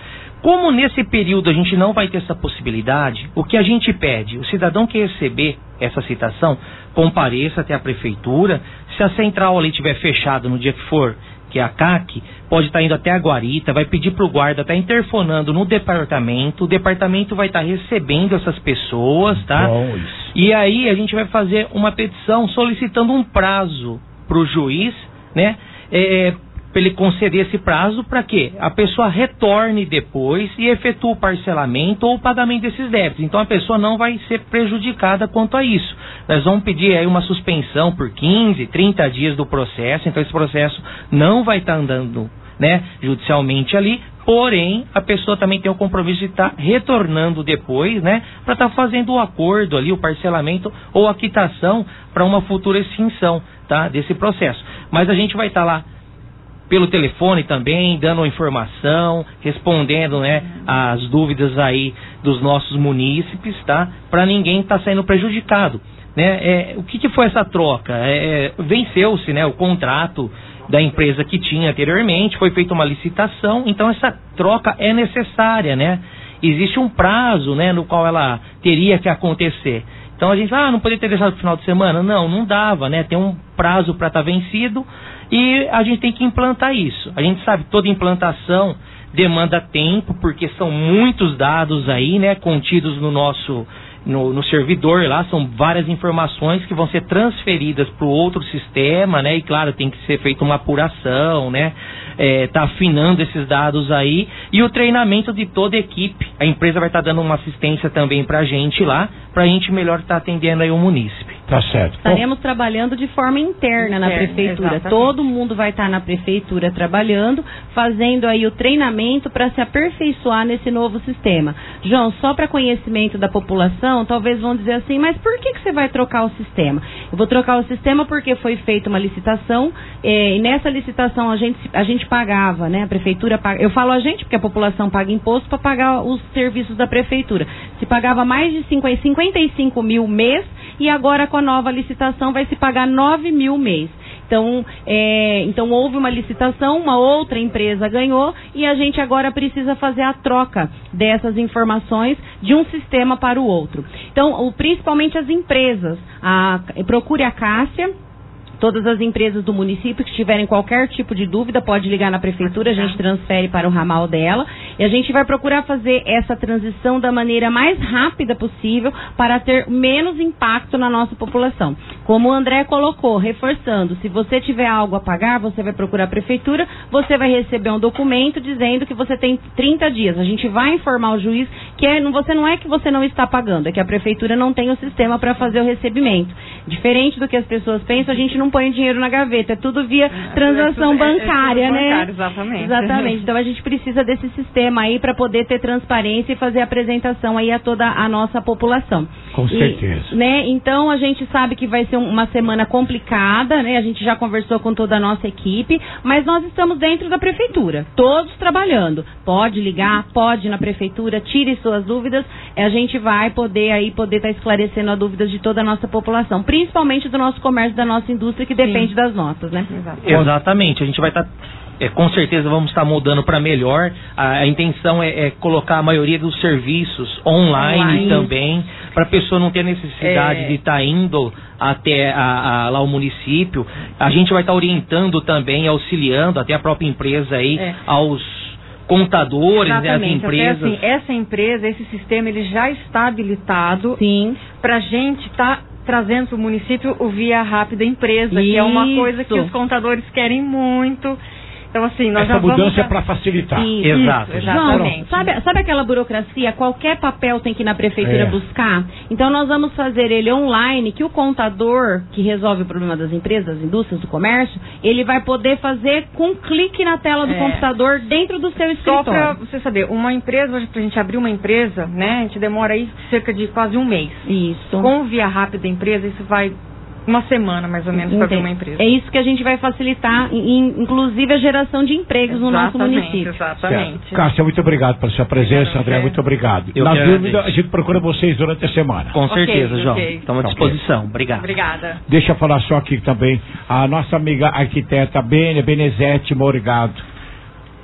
Como nesse período a gente não vai ter essa possibilidade, o que a gente pede? O cidadão que receber essa citação, compareça até a prefeitura. Se a central ali estiver fechada no dia que for, que é a C A C, pode estar indo até a guarita, vai pedir para o guarda estar interfonando no departamento, o departamento vai estar recebendo essas pessoas, tá? Bom, isso. E aí a gente vai fazer uma petição solicitando um prazo para o juiz, né? É, para ele conceder esse prazo para que a pessoa retorne depois e efetue o parcelamento ou o pagamento desses débitos. Então a pessoa não vai ser prejudicada quanto a isso. Nós vamos pedir aí uma suspensão por quinze, trinta dias do processo, então esse processo não vai estar andando, né, judicialmente ali, porém a pessoa também tem o compromisso de estar retornando depois, né, para estar fazendo o acordo ali, o parcelamento ou a quitação para uma futura extinção, tá, desse processo. Mas a gente vai estar lá pelo telefone também, dando informação, respondendo, né, as dúvidas aí dos nossos munícipes, tá? Para ninguém estar tá saindo prejudicado, né? É, o que, que foi essa troca? É, venceu-se, né, o contrato da empresa que tinha anteriormente, foi feita uma licitação, então essa troca é necessária, né? Existe um prazo, né, no qual ela teria que acontecer. Então a gente, ah, não poderia ter deixado pro final de semana? Não, não dava, né? Tem um prazo para estar tá vencido e a gente tem que implantar isso. A gente sabe que toda implantação demanda tempo, porque são muitos dados aí, né, contidos no nosso no, no servidor lá, são várias informações que vão ser transferidas para o outro sistema, né, e claro, tem que ser feita uma apuração, né, é, tá afinando esses dados aí, e o treinamento de toda a equipe. A empresa vai estar tá dando uma assistência também pra gente lá, pra gente melhor estar tá atendendo aí o munícipe. Tá certo. Estaremos trabalhando de forma interna na Interna, prefeitura. exatamente. Todo mundo vai estar na prefeitura trabalhando, fazendo aí o treinamento para se aperfeiçoar nesse novo sistema. João, só para conhecimento da população, talvez vão dizer assim, mas por que, que você vai trocar o sistema? Eu vou trocar o sistema porque foi feita uma licitação, eh, e nessa licitação a gente, a gente pagava, né? A prefeitura paga, eu falo a gente porque a população paga imposto para pagar os serviços da prefeitura. Se pagava mais de cinquenta e cinco mil mês, e agora com a nova licitação vai se pagar nove mil mês. Então, é, então houve uma licitação, uma outra empresa ganhou e a gente agora precisa fazer a troca dessas informações de um sistema para o outro. Então, o, principalmente as empresas, a, procure a Cássia. Todas as empresas do município que tiverem qualquer tipo de dúvida, pode ligar na prefeitura, a gente transfere para o ramal dela. E a gente vai procurar fazer essa transição da maneira mais rápida possível para ter menos impacto na nossa população. Como o André colocou, reforçando, se você tiver algo a pagar, você vai procurar a prefeitura, você vai receber um documento dizendo que você tem trinta dias. A gente vai informar o juiz que é, você não é que você não está pagando, é que a prefeitura não tem o sistema para fazer o recebimento. Diferente do que as pessoas pensam, a gente não põe dinheiro na gaveta, é tudo via transação é, tudo, bancária, é, é tudo né? Bancário, exatamente. Exatamente. Então a gente precisa desse sistema aí para poder ter transparência e fazer a apresentação aí a toda a nossa população. Com e, certeza. Né? Então a gente sabe que vai ser uma semana complicada, né? A gente já conversou com toda a nossa equipe, mas nós estamos dentro da prefeitura, todos trabalhando. Pode ligar, pode ir na prefeitura, tire suas dúvidas, a gente vai poder aí poder estar tá esclarecendo as dúvidas de toda a nossa população, principalmente do nosso comércio, da nossa indústria, que depende Sim. das notas, né? Exatamente. Exatamente. A gente vai estar, tá, é, com certeza vamos estar tá mudando para melhor. A, a intenção é, é colocar a maioria dos serviços online, online. também, para a pessoa não ter necessidade é. de estar tá indo até a, a, lá o município. A gente vai estar tá orientando também, auxiliando até a própria empresa aí, é. aos contadores, né, as empresas. Assim, essa empresa, esse sistema, ele já está habilitado para a gente estar tá trazendo para o município o Via Rápida Empresa, Isso. que é uma coisa que os contadores querem muito. Então, assim, nós Essa já mudança vamos... é para facilitar. Isso, Exato. Isso, exatamente. João, sabe, sabe aquela burocracia? Qualquer papel tem que ir na prefeitura é. buscar? Então, nós vamos fazer ele online, que o contador, que resolve o problema das empresas, das indústrias, do comércio, ele vai poder fazer com um clique na tela do é. computador dentro do seu escritório. Só para você saber, uma empresa, hoje, para a gente abrir uma empresa, né, a gente demora aí cerca de quase um mês. Isso. Com o Via Rápida Empresa, isso vai... uma semana, mais ou menos, para abrir uma empresa. É isso que a gente vai facilitar, in, inclusive a geração de empregos exatamente, no nosso município. Exatamente. Cássia, muito obrigado pela sua presença. André, muito obrigado. Eu Na dúvida, a gente procura vocês durante a semana. Com okay, certeza, João. Okay. Estamos à disposição. Obrigado. Obrigada. Deixa eu falar só aqui também, a nossa amiga arquiteta Bene, Benezete Morgado.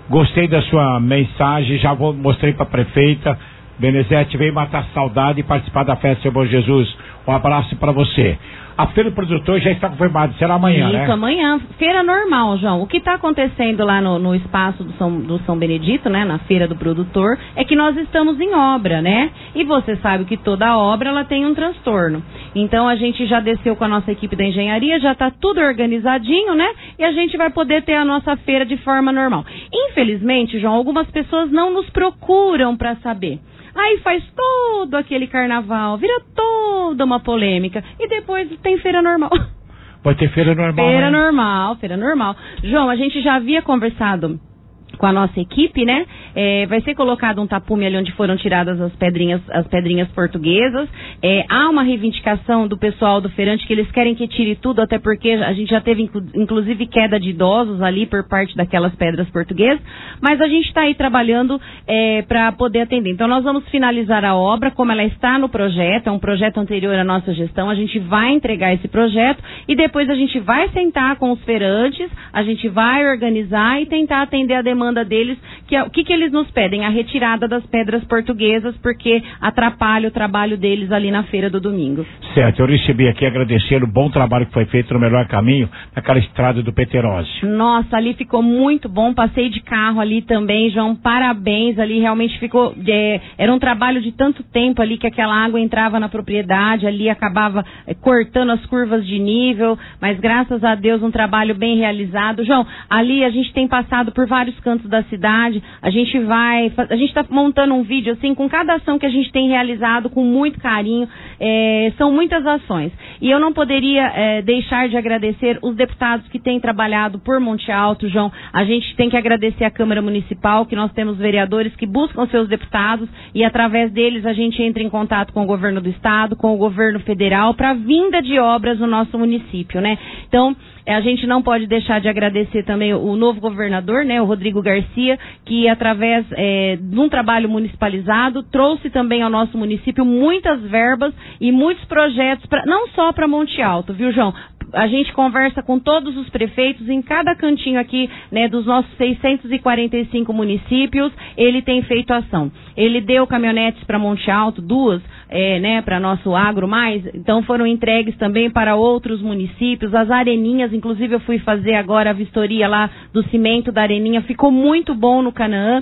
Gostei da sua mensagem, já vou, mostrei para a prefeita. Benezete veio matar saudade e participar da festa do Senhor Bom Jesus. Um abraço para você. A feira do produtor já está confirmada, será amanhã, Isso, né? Isso, amanhã. Feira normal, João. O que está acontecendo lá no, no espaço do São, do São Benedito, né? Na feira do produtor, é que nós estamos em obra, né? E você sabe que toda obra, ela tem um transtorno. Então, a gente já desceu com a nossa equipe da engenharia, já está tudo organizadinho, né? E a gente vai poder ter a nossa feira de forma normal. Infelizmente, João, algumas pessoas não nos procuram para saber. Aí faz todo aquele carnaval, vira toda uma polêmica. E depois tem feira normal. Pode ter feira normal, Feira né? normal, feira normal. João, a gente já havia conversado com a nossa equipe, né? É, vai ser colocado um tapume ali onde foram tiradas as pedrinhas, as pedrinhas portuguesas. É, há uma reivindicação do pessoal do feirante que eles querem que tire tudo, até porque a gente já teve inclu inclusive queda de idosos ali por parte daquelas pedras portuguesas, mas a gente está aí trabalhando é, para poder atender. Então nós vamos finalizar a obra como ela está no projeto, é um projeto anterior à nossa gestão, a gente vai entregar esse projeto e depois a gente vai sentar com os feirantes, a gente vai organizar e tentar atender a demanda deles, que é, o que, que eles nos pedem? A retirada das pedras portuguesas, porque atrapalha o trabalho deles ali na feira do domingo. Certo, eu recebi aqui agradecer o bom trabalho que foi feito no melhor caminho, naquela estrada do Peterósio. Nossa, ali ficou muito bom, passei de carro ali também, João, parabéns, ali realmente ficou, é, era um trabalho de tanto tempo ali que aquela água entrava na propriedade, ali acabava é, cortando as curvas de nível, mas graças a Deus um trabalho bem realizado. João, ali a gente tem passado por vários cantos da cidade, a gente vai, a gente está montando um vídeo assim com cada ação que a gente tem realizado com muito carinho, é, são muitas ações e eu não poderia é, deixar de agradecer os deputados que têm trabalhado por Monte Alto, João. A gente tem que agradecer a Câmara Municipal, que nós temos vereadores que buscam seus deputados e através deles a gente entra em contato com o governo do estado, com o governo federal para a vinda de obras no nosso município, né? Então, a gente não pode deixar de agradecer também o novo governador, né, o Rodrigo Garcia, que através é, de um trabalho municipalizado trouxe também ao nosso município muitas verbas e muitos projetos, pra, não só para Monte Alto, viu, João? A gente conversa com todos os prefeitos em cada cantinho aqui, né, dos nossos seiscentos e quarenta e cinco municípios, ele tem feito ação. Ele deu caminhonetes para Monte Alto, duas, é, né, para nosso agro mais, então foram entregues também para outros municípios, as areninhas, inclusive eu fui fazer agora a vistoria lá do cimento da areninha, ficou muito bom no Canaã.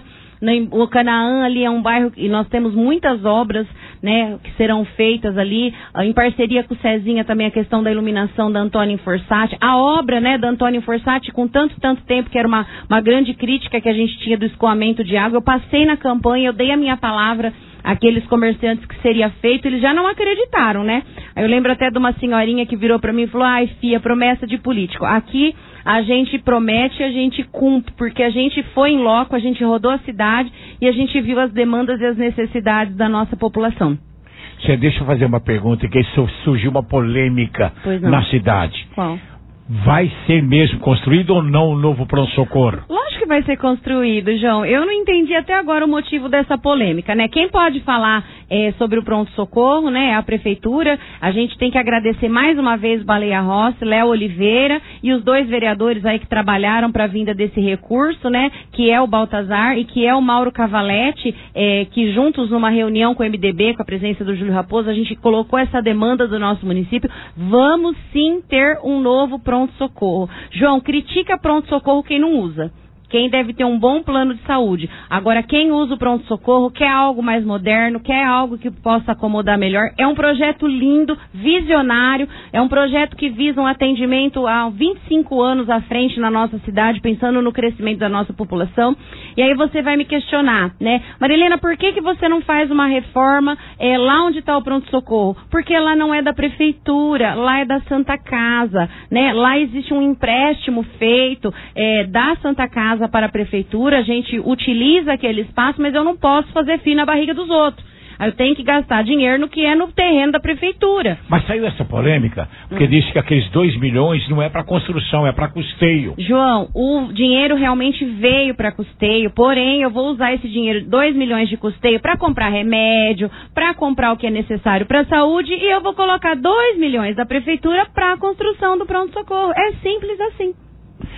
O Canaã ali é um bairro e nós temos muitas obras, né, que serão feitas ali, em parceria com o Cezinha também a questão da iluminação da Antônio Forsatti, a obra, né, da Antônio Forsatti com tanto, tanto tempo que era uma, uma grande crítica que a gente tinha do escoamento de água, eu passei na campanha, eu dei a minha palavra àqueles comerciantes que seria feito, eles já não acreditaram, né? Aí eu lembro até de uma senhorinha que virou para mim e falou, ai filha, promessa de político, aqui a gente promete e a gente cumpre, porque a gente foi em loco, a gente rodou a cidade e a gente viu as demandas e as necessidades da nossa população. Você deixa eu fazer uma pergunta, que surgiu uma polêmica na cidade. Qual? Vai ser mesmo construído ou não o novo pronto-socorro? Lógico que vai ser construído, João. Eu não entendi até agora o motivo dessa polêmica, né? Quem pode falar é, sobre o pronto-socorro, né? É a prefeitura. A gente tem que agradecer mais uma vez Baleia Rossi, Léo Oliveira e os dois vereadores aí que trabalharam para a vinda desse recurso, né? Que é o Baltazar e que é o Mauro Cavaletti, é, que juntos numa reunião com o M D B, com a presença do Júlio Raposo, a gente colocou essa demanda do nosso município. Vamos sim ter um novo pronto pronto-socorro. João, critica pronto-socorro quem não usa. Quem deve ter um bom plano de saúde. Agora, quem usa o pronto-socorro quer algo mais moderno, quer algo que possa acomodar melhor. É um projeto lindo, visionário, é um projeto que visa um atendimento há vinte e cinco anos à frente na nossa cidade, pensando no crescimento da nossa população. E aí você vai me questionar, né? Marilena, por que que você não faz uma reforma é, lá onde está o pronto-socorro? Porque lá não é da prefeitura, lá é da Santa Casa, né? Lá existe um empréstimo feito é, da Santa Casa para a prefeitura, a gente utiliza aquele espaço, mas eu não posso fazer fio na barriga dos outros. Eu tenho que gastar dinheiro no que é no terreno da prefeitura. Mas saiu essa polêmica, porque hum. disse que aqueles dois milhões não é para construção, é para custeio. João, o dinheiro realmente veio para custeio, porém eu vou usar esse dinheiro, dois milhões de custeio, para comprar remédio, para comprar o que é necessário para a saúde, e eu vou colocar dois milhões da prefeitura para a construção do pronto-socorro. É simples assim.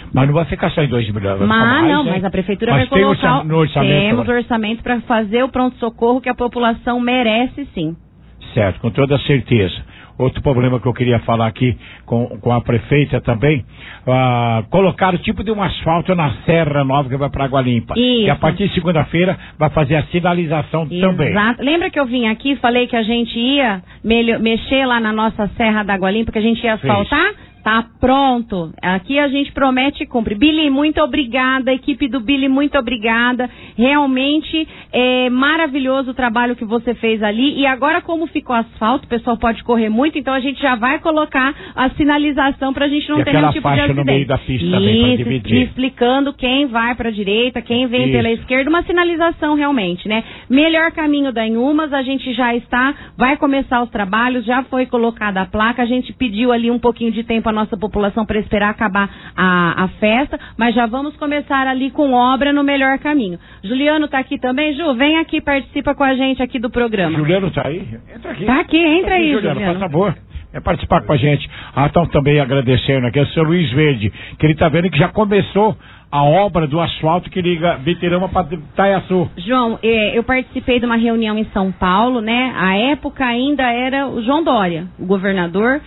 Mas não vai ficar só em dois milhões. Mas mais, não, né? mas a prefeitura mas vai tem colocar... Orça, no orçamento, temos né? orçamento para fazer o pronto-socorro que a população merece, sim. Certo, com toda certeza. Outro problema que eu queria falar aqui com, com a prefeita também, ah, colocar o tipo de um asfalto na Serra Nova que vai para Água Limpa. Isso. E a partir de segunda-feira vai fazer a sinalização também. Exato. Lembra que eu vim aqui e falei que a gente ia melho- mexer lá na nossa Serra da Água Limpa, que a gente ia asfaltar? Fez. Tá pronto. Aqui a gente promete e cumpre. Billy, muito obrigada. Equipe do Billy, muito obrigada. Realmente é maravilhoso o trabalho que você fez ali. E agora, como ficou asfalto, o pessoal pode correr muito, então a gente já vai colocar a sinalização pra gente não e ter nenhum tipo de faixa acidente. no meio da pista também pra dividir. Explicando quem vai pra direita, quem vem Isso. pela esquerda, uma sinalização realmente, né? Melhor caminho da Inhumas, a gente já está, vai começar os trabalhos, já foi colocada a placa, a gente pediu ali um pouquinho de tempo a nossa população para esperar acabar a, a festa, mas já vamos começar ali com obra no melhor caminho. Juliano tá aqui também, Ju, vem aqui, participa com a gente aqui do programa. Juliano tá aí? Entra aqui. Tá aqui, entra aí, Juliano, Juliano. por favor. É participar com a gente. Ah, estão também agradecendo aqui, é o seu Luiz Verde, que ele tá vendo que já começou a obra do asfalto que liga Veterama para Itaiaçu. João, eh, eu participei de uma reunião em São Paulo, né? A época ainda era o João Dória, o governador,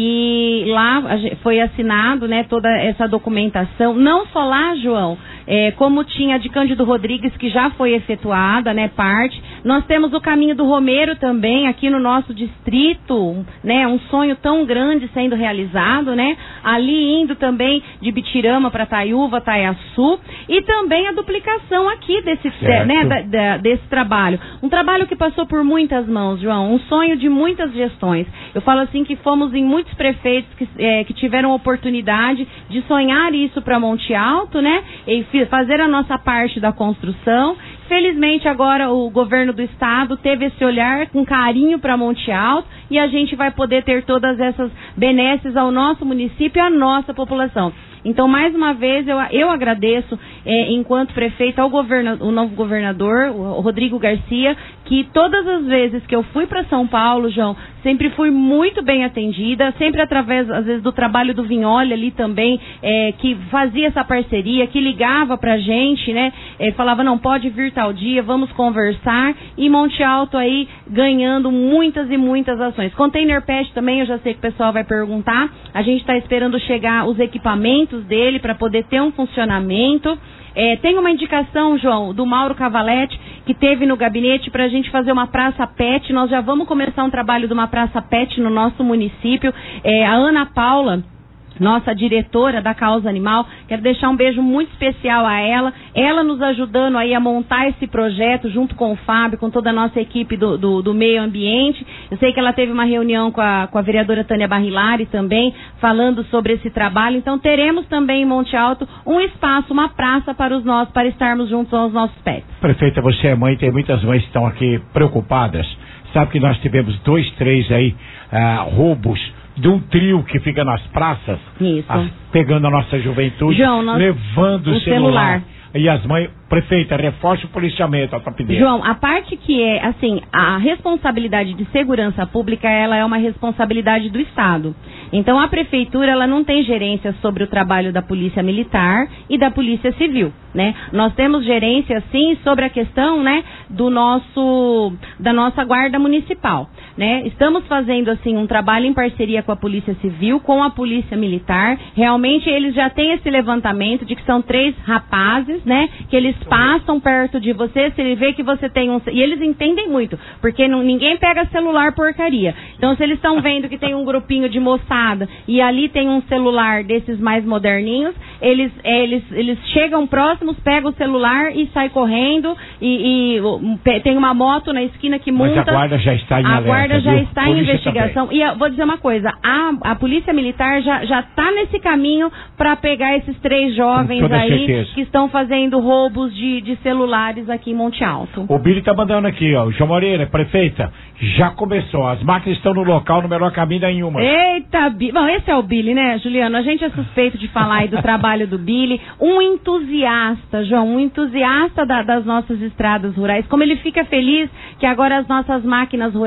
e lá a gente- foi assinado, né, toda essa documentação, não só lá, João, eh, como tinha de Cândido Rodrigues, que já foi efetuada, né, parte. Nós temos o caminho do Romero também, aqui no nosso distrito, né, um sonho tão grande sendo realizado, né, ali indo também de Bitirama para Taiúva, Taiaçu, e também a duplicação aqui desse, Certo. né, da- da- desse trabalho. Um trabalho que passou por muitas mãos, João, um sonho de muitas gestões. Eu falo assim que fomos em muitos prefeitos que, eh, que tiveram oportunidade de sonhar isso para Monte Alto, né, e fi- fazer a nossa parte da construção. Felizmente agora o governo do estado teve esse olhar com carinho para Monte Alto e a gente vai poder ter todas essas benesses ao nosso município e à nossa população. Então, mais uma vez, eu, eu agradeço, eh, enquanto prefeito, ao governa, o novo governador, o Rodrigo Garcia, que todas as vezes que eu fui para São Paulo, João, sempre fui muito bem atendida, sempre através, às vezes, do trabalho do Vignoli ali também, eh, que fazia essa parceria, que ligava pra gente, né, eh, falava, não, pode vir tal dia, vamos conversar, e Monte Alto aí ganhando muitas e muitas ações. Container Pet também, eu já sei que o pessoal vai perguntar, a gente está esperando chegar os equipamentos dele para poder ter um funcionamento. É, tem uma indicação, João, do Mauro Cavalete, que teve no gabinete para a gente fazer uma praça pet. Nós já vamos começar um trabalho de uma praça pet no nosso município. É, a Ana Paula, nossa diretora da Causa Animal, quero deixar um beijo muito especial a ela, ela nos ajudando aí a montar esse projeto junto com o Fábio, com toda a nossa equipe do, do, do meio ambiente. Eu sei que ela teve uma reunião com a, com a vereadora Tânia Barrilari também, falando sobre esse trabalho, então teremos também em Monte Alto um espaço, uma praça para os nossos, para estarmos juntos aos nossos pets. Prefeita, você é mãe, tem muitas mães que estão aqui preocupadas. Sabe que nós tivemos dois, três aí, ah, roubos de um trio que fica nas praças, Isso. ah, pegando a nossa juventude, João, nós- levando o o celular. celular. E as mães, prefeita, reforça o policiamento, ela tá pedindo. João, a parte que é, assim, a responsabilidade de segurança pública, ela é uma responsabilidade do Estado. Então, a prefeitura, ela não tem gerência sobre o trabalho da Polícia Militar e da Polícia Civil, né? Nós temos gerência, sim, sobre a questão, né, do nosso, da nossa Guarda Municipal, né? Estamos fazendo, assim, um trabalho em parceria com a Polícia Civil, com a Polícia Militar. Realmente, eles já têm esse levantamento de que são três rapazes, né, que eles passam perto de você, se ele vê que você tem um... E eles entendem muito, porque não, ninguém pega celular porcaria. Então, se eles estão vendo que tem um grupinho de moçada e ali tem um celular desses mais moderninhos, eles, eles, eles chegam próximos, pegam o celular e saem correndo e, e um, pe- tem uma moto na esquina que multa. Mas a guarda já está em A alerta, guarda já viu? está em Polícia investigação. E eu vou dizer uma coisa, a, a Polícia Militar já já está nesse caminho para pegar esses três jovens toda aí certeza. que estão fazendo roubos de, de celulares aqui em Monte Alto. O Billy tá mandando aqui, ó. O João Moreira, prefeita, já começou. As máquinas estão no local, no melhor caminho da Inhumas. Eita, Bi- bom, esse é o Billy, né, Juliano? A gente é suspeito de falar aí do trabalho do Billy. Um entusiasta, João, um entusiasta da- das nossas estradas rurais. Como ele fica feliz que agora as nossas máquinas rurais, elas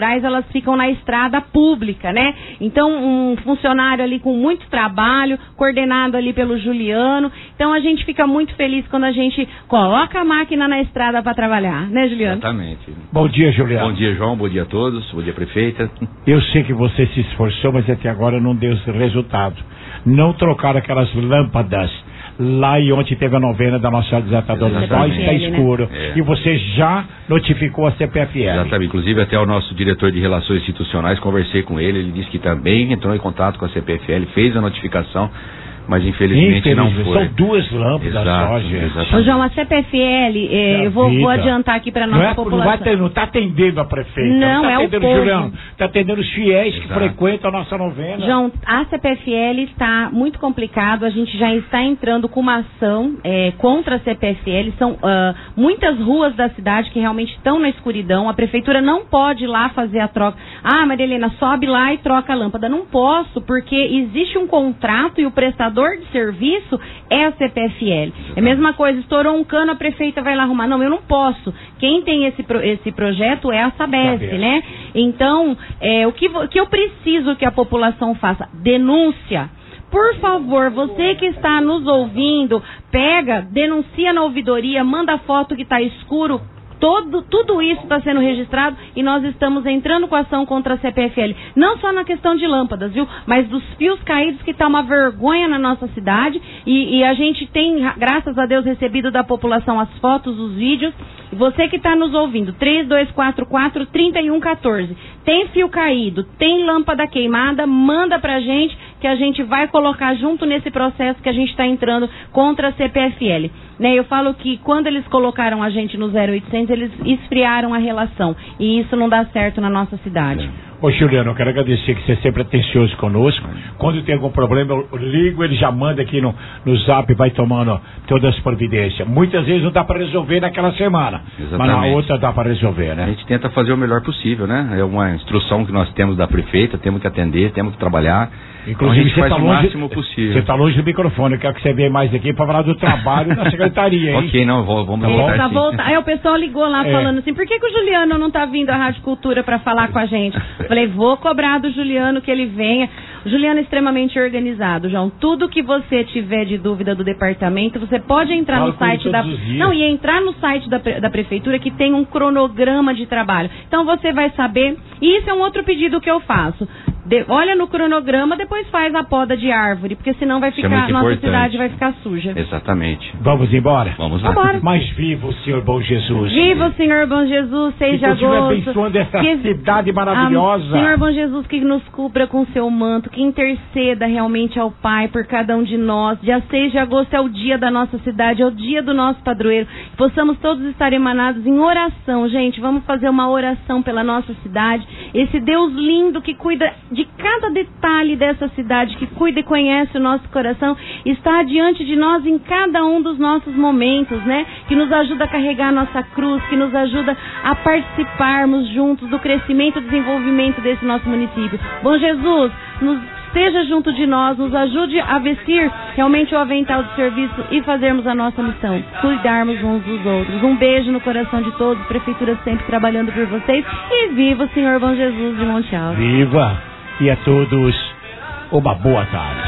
ficam na estrada pública, né? Então, um funcionário ali com muito trabalho, coordenado ali pelo Juliano. Então, a gente fica muito feliz quando a gente coloca a máquina na estrada para trabalhar, né, Juliano? Exatamente. Bom dia, Juliano. Bom dia, João. Bom dia a todos. Bom dia, prefeita. Eu sei que você se esforçou, mas até agora não deu resultado. Não trocaram aquelas lâmpadas lá e ontem teve a novena da Nossa Senhora Desatadora dos Nós, está escuro. É. E você já notificou a C P F L. Exatamente. Inclusive, até o nosso diretor de Relações Institucionais, conversei com ele, ele disse que também entrou em contato com a C P F L, fez a notificação, mas infelizmente, infelizmente não foi. São duas lâmpadas só, gente. Ô, João, a C P F L, eh, eu vou, vou adiantar aqui para nossa não é, população. Não está atendendo a prefeita. Não, não tá é atendendo o povo. Juliano. Está atendendo os fiéis Exato. que frequentam a nossa novena. João, a C P F L está muito complicado. A gente já está entrando com uma ação eh, contra a C P F L. São uh, muitas ruas da cidade que realmente estão na escuridão. A prefeitura não pode ir lá fazer a troca. Ah, Maria Helena, sobe lá e troca a lâmpada. Não posso, porque existe um contrato e o prestador de serviço é a C P F L. É a mesma coisa, estourou um cano, a prefeita vai lá arrumar. Não, eu não posso. Quem tem esse, pro, esse projeto é a Sabesp, Sabesp. né? Então, é, o que, que eu preciso que a população faça? Denúncia. Por favor, você que está nos ouvindo, pega, denuncia na ouvidoria, manda foto que está escuro. Todo, tudo isso está sendo registrado e nós estamos entrando com ação contra a C P F L. Não só na questão de lâmpadas, viu? Mas dos fios caídos, que está uma vergonha na nossa cidade. E, e a gente tem, graças a Deus, recebido da população as fotos, os vídeos. E você que está nos ouvindo, três dois quatro quatro, três um um quatro. Tem fio caído, tem lâmpada queimada, manda pra gente que a gente vai colocar junto nesse processo que a gente está entrando contra a C P F L. Né, eu falo que quando eles colocaram a gente no zero oitocentos, eles esfriaram a relação. E isso não dá certo na nossa cidade. Ô, Juliano, eu quero agradecer que você é sempre atencioso conosco. Quando tem algum problema, eu ligo, ele já manda aqui no, no zap, vai tomando todas as providências. Muitas vezes não dá para resolver naquela semana, Exatamente. mas na outra dá para resolver, né? A gente tenta fazer o melhor possível, né? É uma instrução que nós temos da prefeita, temos que atender, temos que trabalhar. Inclusive, então a gente faz tá o longe, máximo possível. Você está longe do microfone, eu quero que você venha mais aqui para falar do trabalho na secretaria, hein? Ok, não, vamos Ele voltar tá sim. volta... Aí o pessoal ligou lá É. falando assim, por que, que o Juliano não tá vindo à Rádio Cultura para falar com a gente? Falei, vou cobrar do Juliano que ele venha. O Juliano é extremamente organizado, João. Tudo que você tiver de dúvida do departamento, você pode entrar Fala no com ele site da... todos os dias. Não, e entrar no site da, pre- da prefeitura que tem um cronograma de trabalho. Então você vai saber, e isso é um outro pedido que eu faço. De, olha no cronograma, depois faz a poda de árvore, porque senão vai Isso é ficar, muito nossa importante. cidade vai ficar suja. Exatamente. Vamos embora? Vamos lá. Vambora. Mas viva o Senhor Bom Jesus. Viva o Senhor Bom Jesus, seis de Que continue agosto. abençoando essa Que- cidade maravilhosa. Ah, Senhor Bom Jesus, que nos cubra com seu manto, que interceda realmente ao Pai por cada um de nós. Dia seis de agosto é o dia da nossa cidade, é o dia do nosso padroeiro. Que possamos todos estar emanados em oração, gente. Vamos fazer uma oração pela nossa cidade. Esse Deus lindo que cuida de cada detalhe dessa cidade, que cuida e conhece o nosso coração, está diante de nós em cada um dos nossos momentos, né? Que nos ajuda a carregar a nossa cruz, que nos ajuda a participarmos juntos do crescimento e desenvolvimento desse nosso município. Bom Jesus, nos esteja junto de nós, nos ajude a vestir realmente o avental de serviço e fazermos a nossa missão, cuidarmos uns dos outros. Um beijo no coração de todos, Prefeitura sempre trabalhando por vocês, e viva o Senhor Bom Jesus de Monte Alto. Viva! E a todos, uma boa tarde.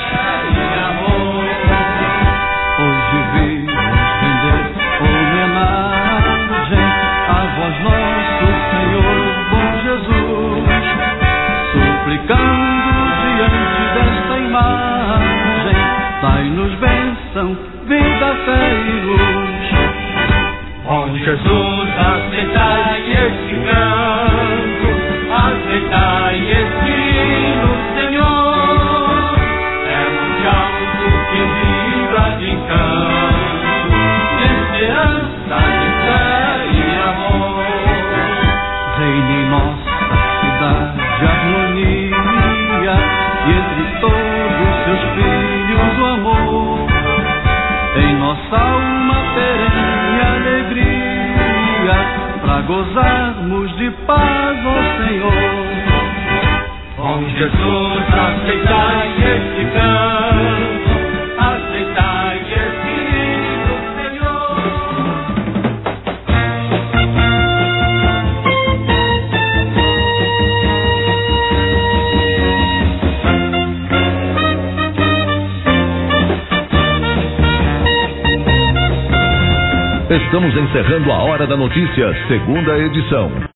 Hoje vimos render homenagem a vós, nosso Senhor Bom Jesus, suplicando diante desta imagem, dai-nos bênção, vida, fé e luz. Bom Jesus, aceitai este canto, aceitai este hino, Senhor, é mundial que vibra de canto, de esperança, de fé e amor. Reine em nossa cidade a harmonia, e entre todos seus filhos o amor. Em nossa alma perene alegria, pra gozarmos de paz, ó Senhor. Bom Jesus, aceitai este canto, aceitai este hino, Senhor. Estamos encerrando a Hora da Notícia, segunda edição.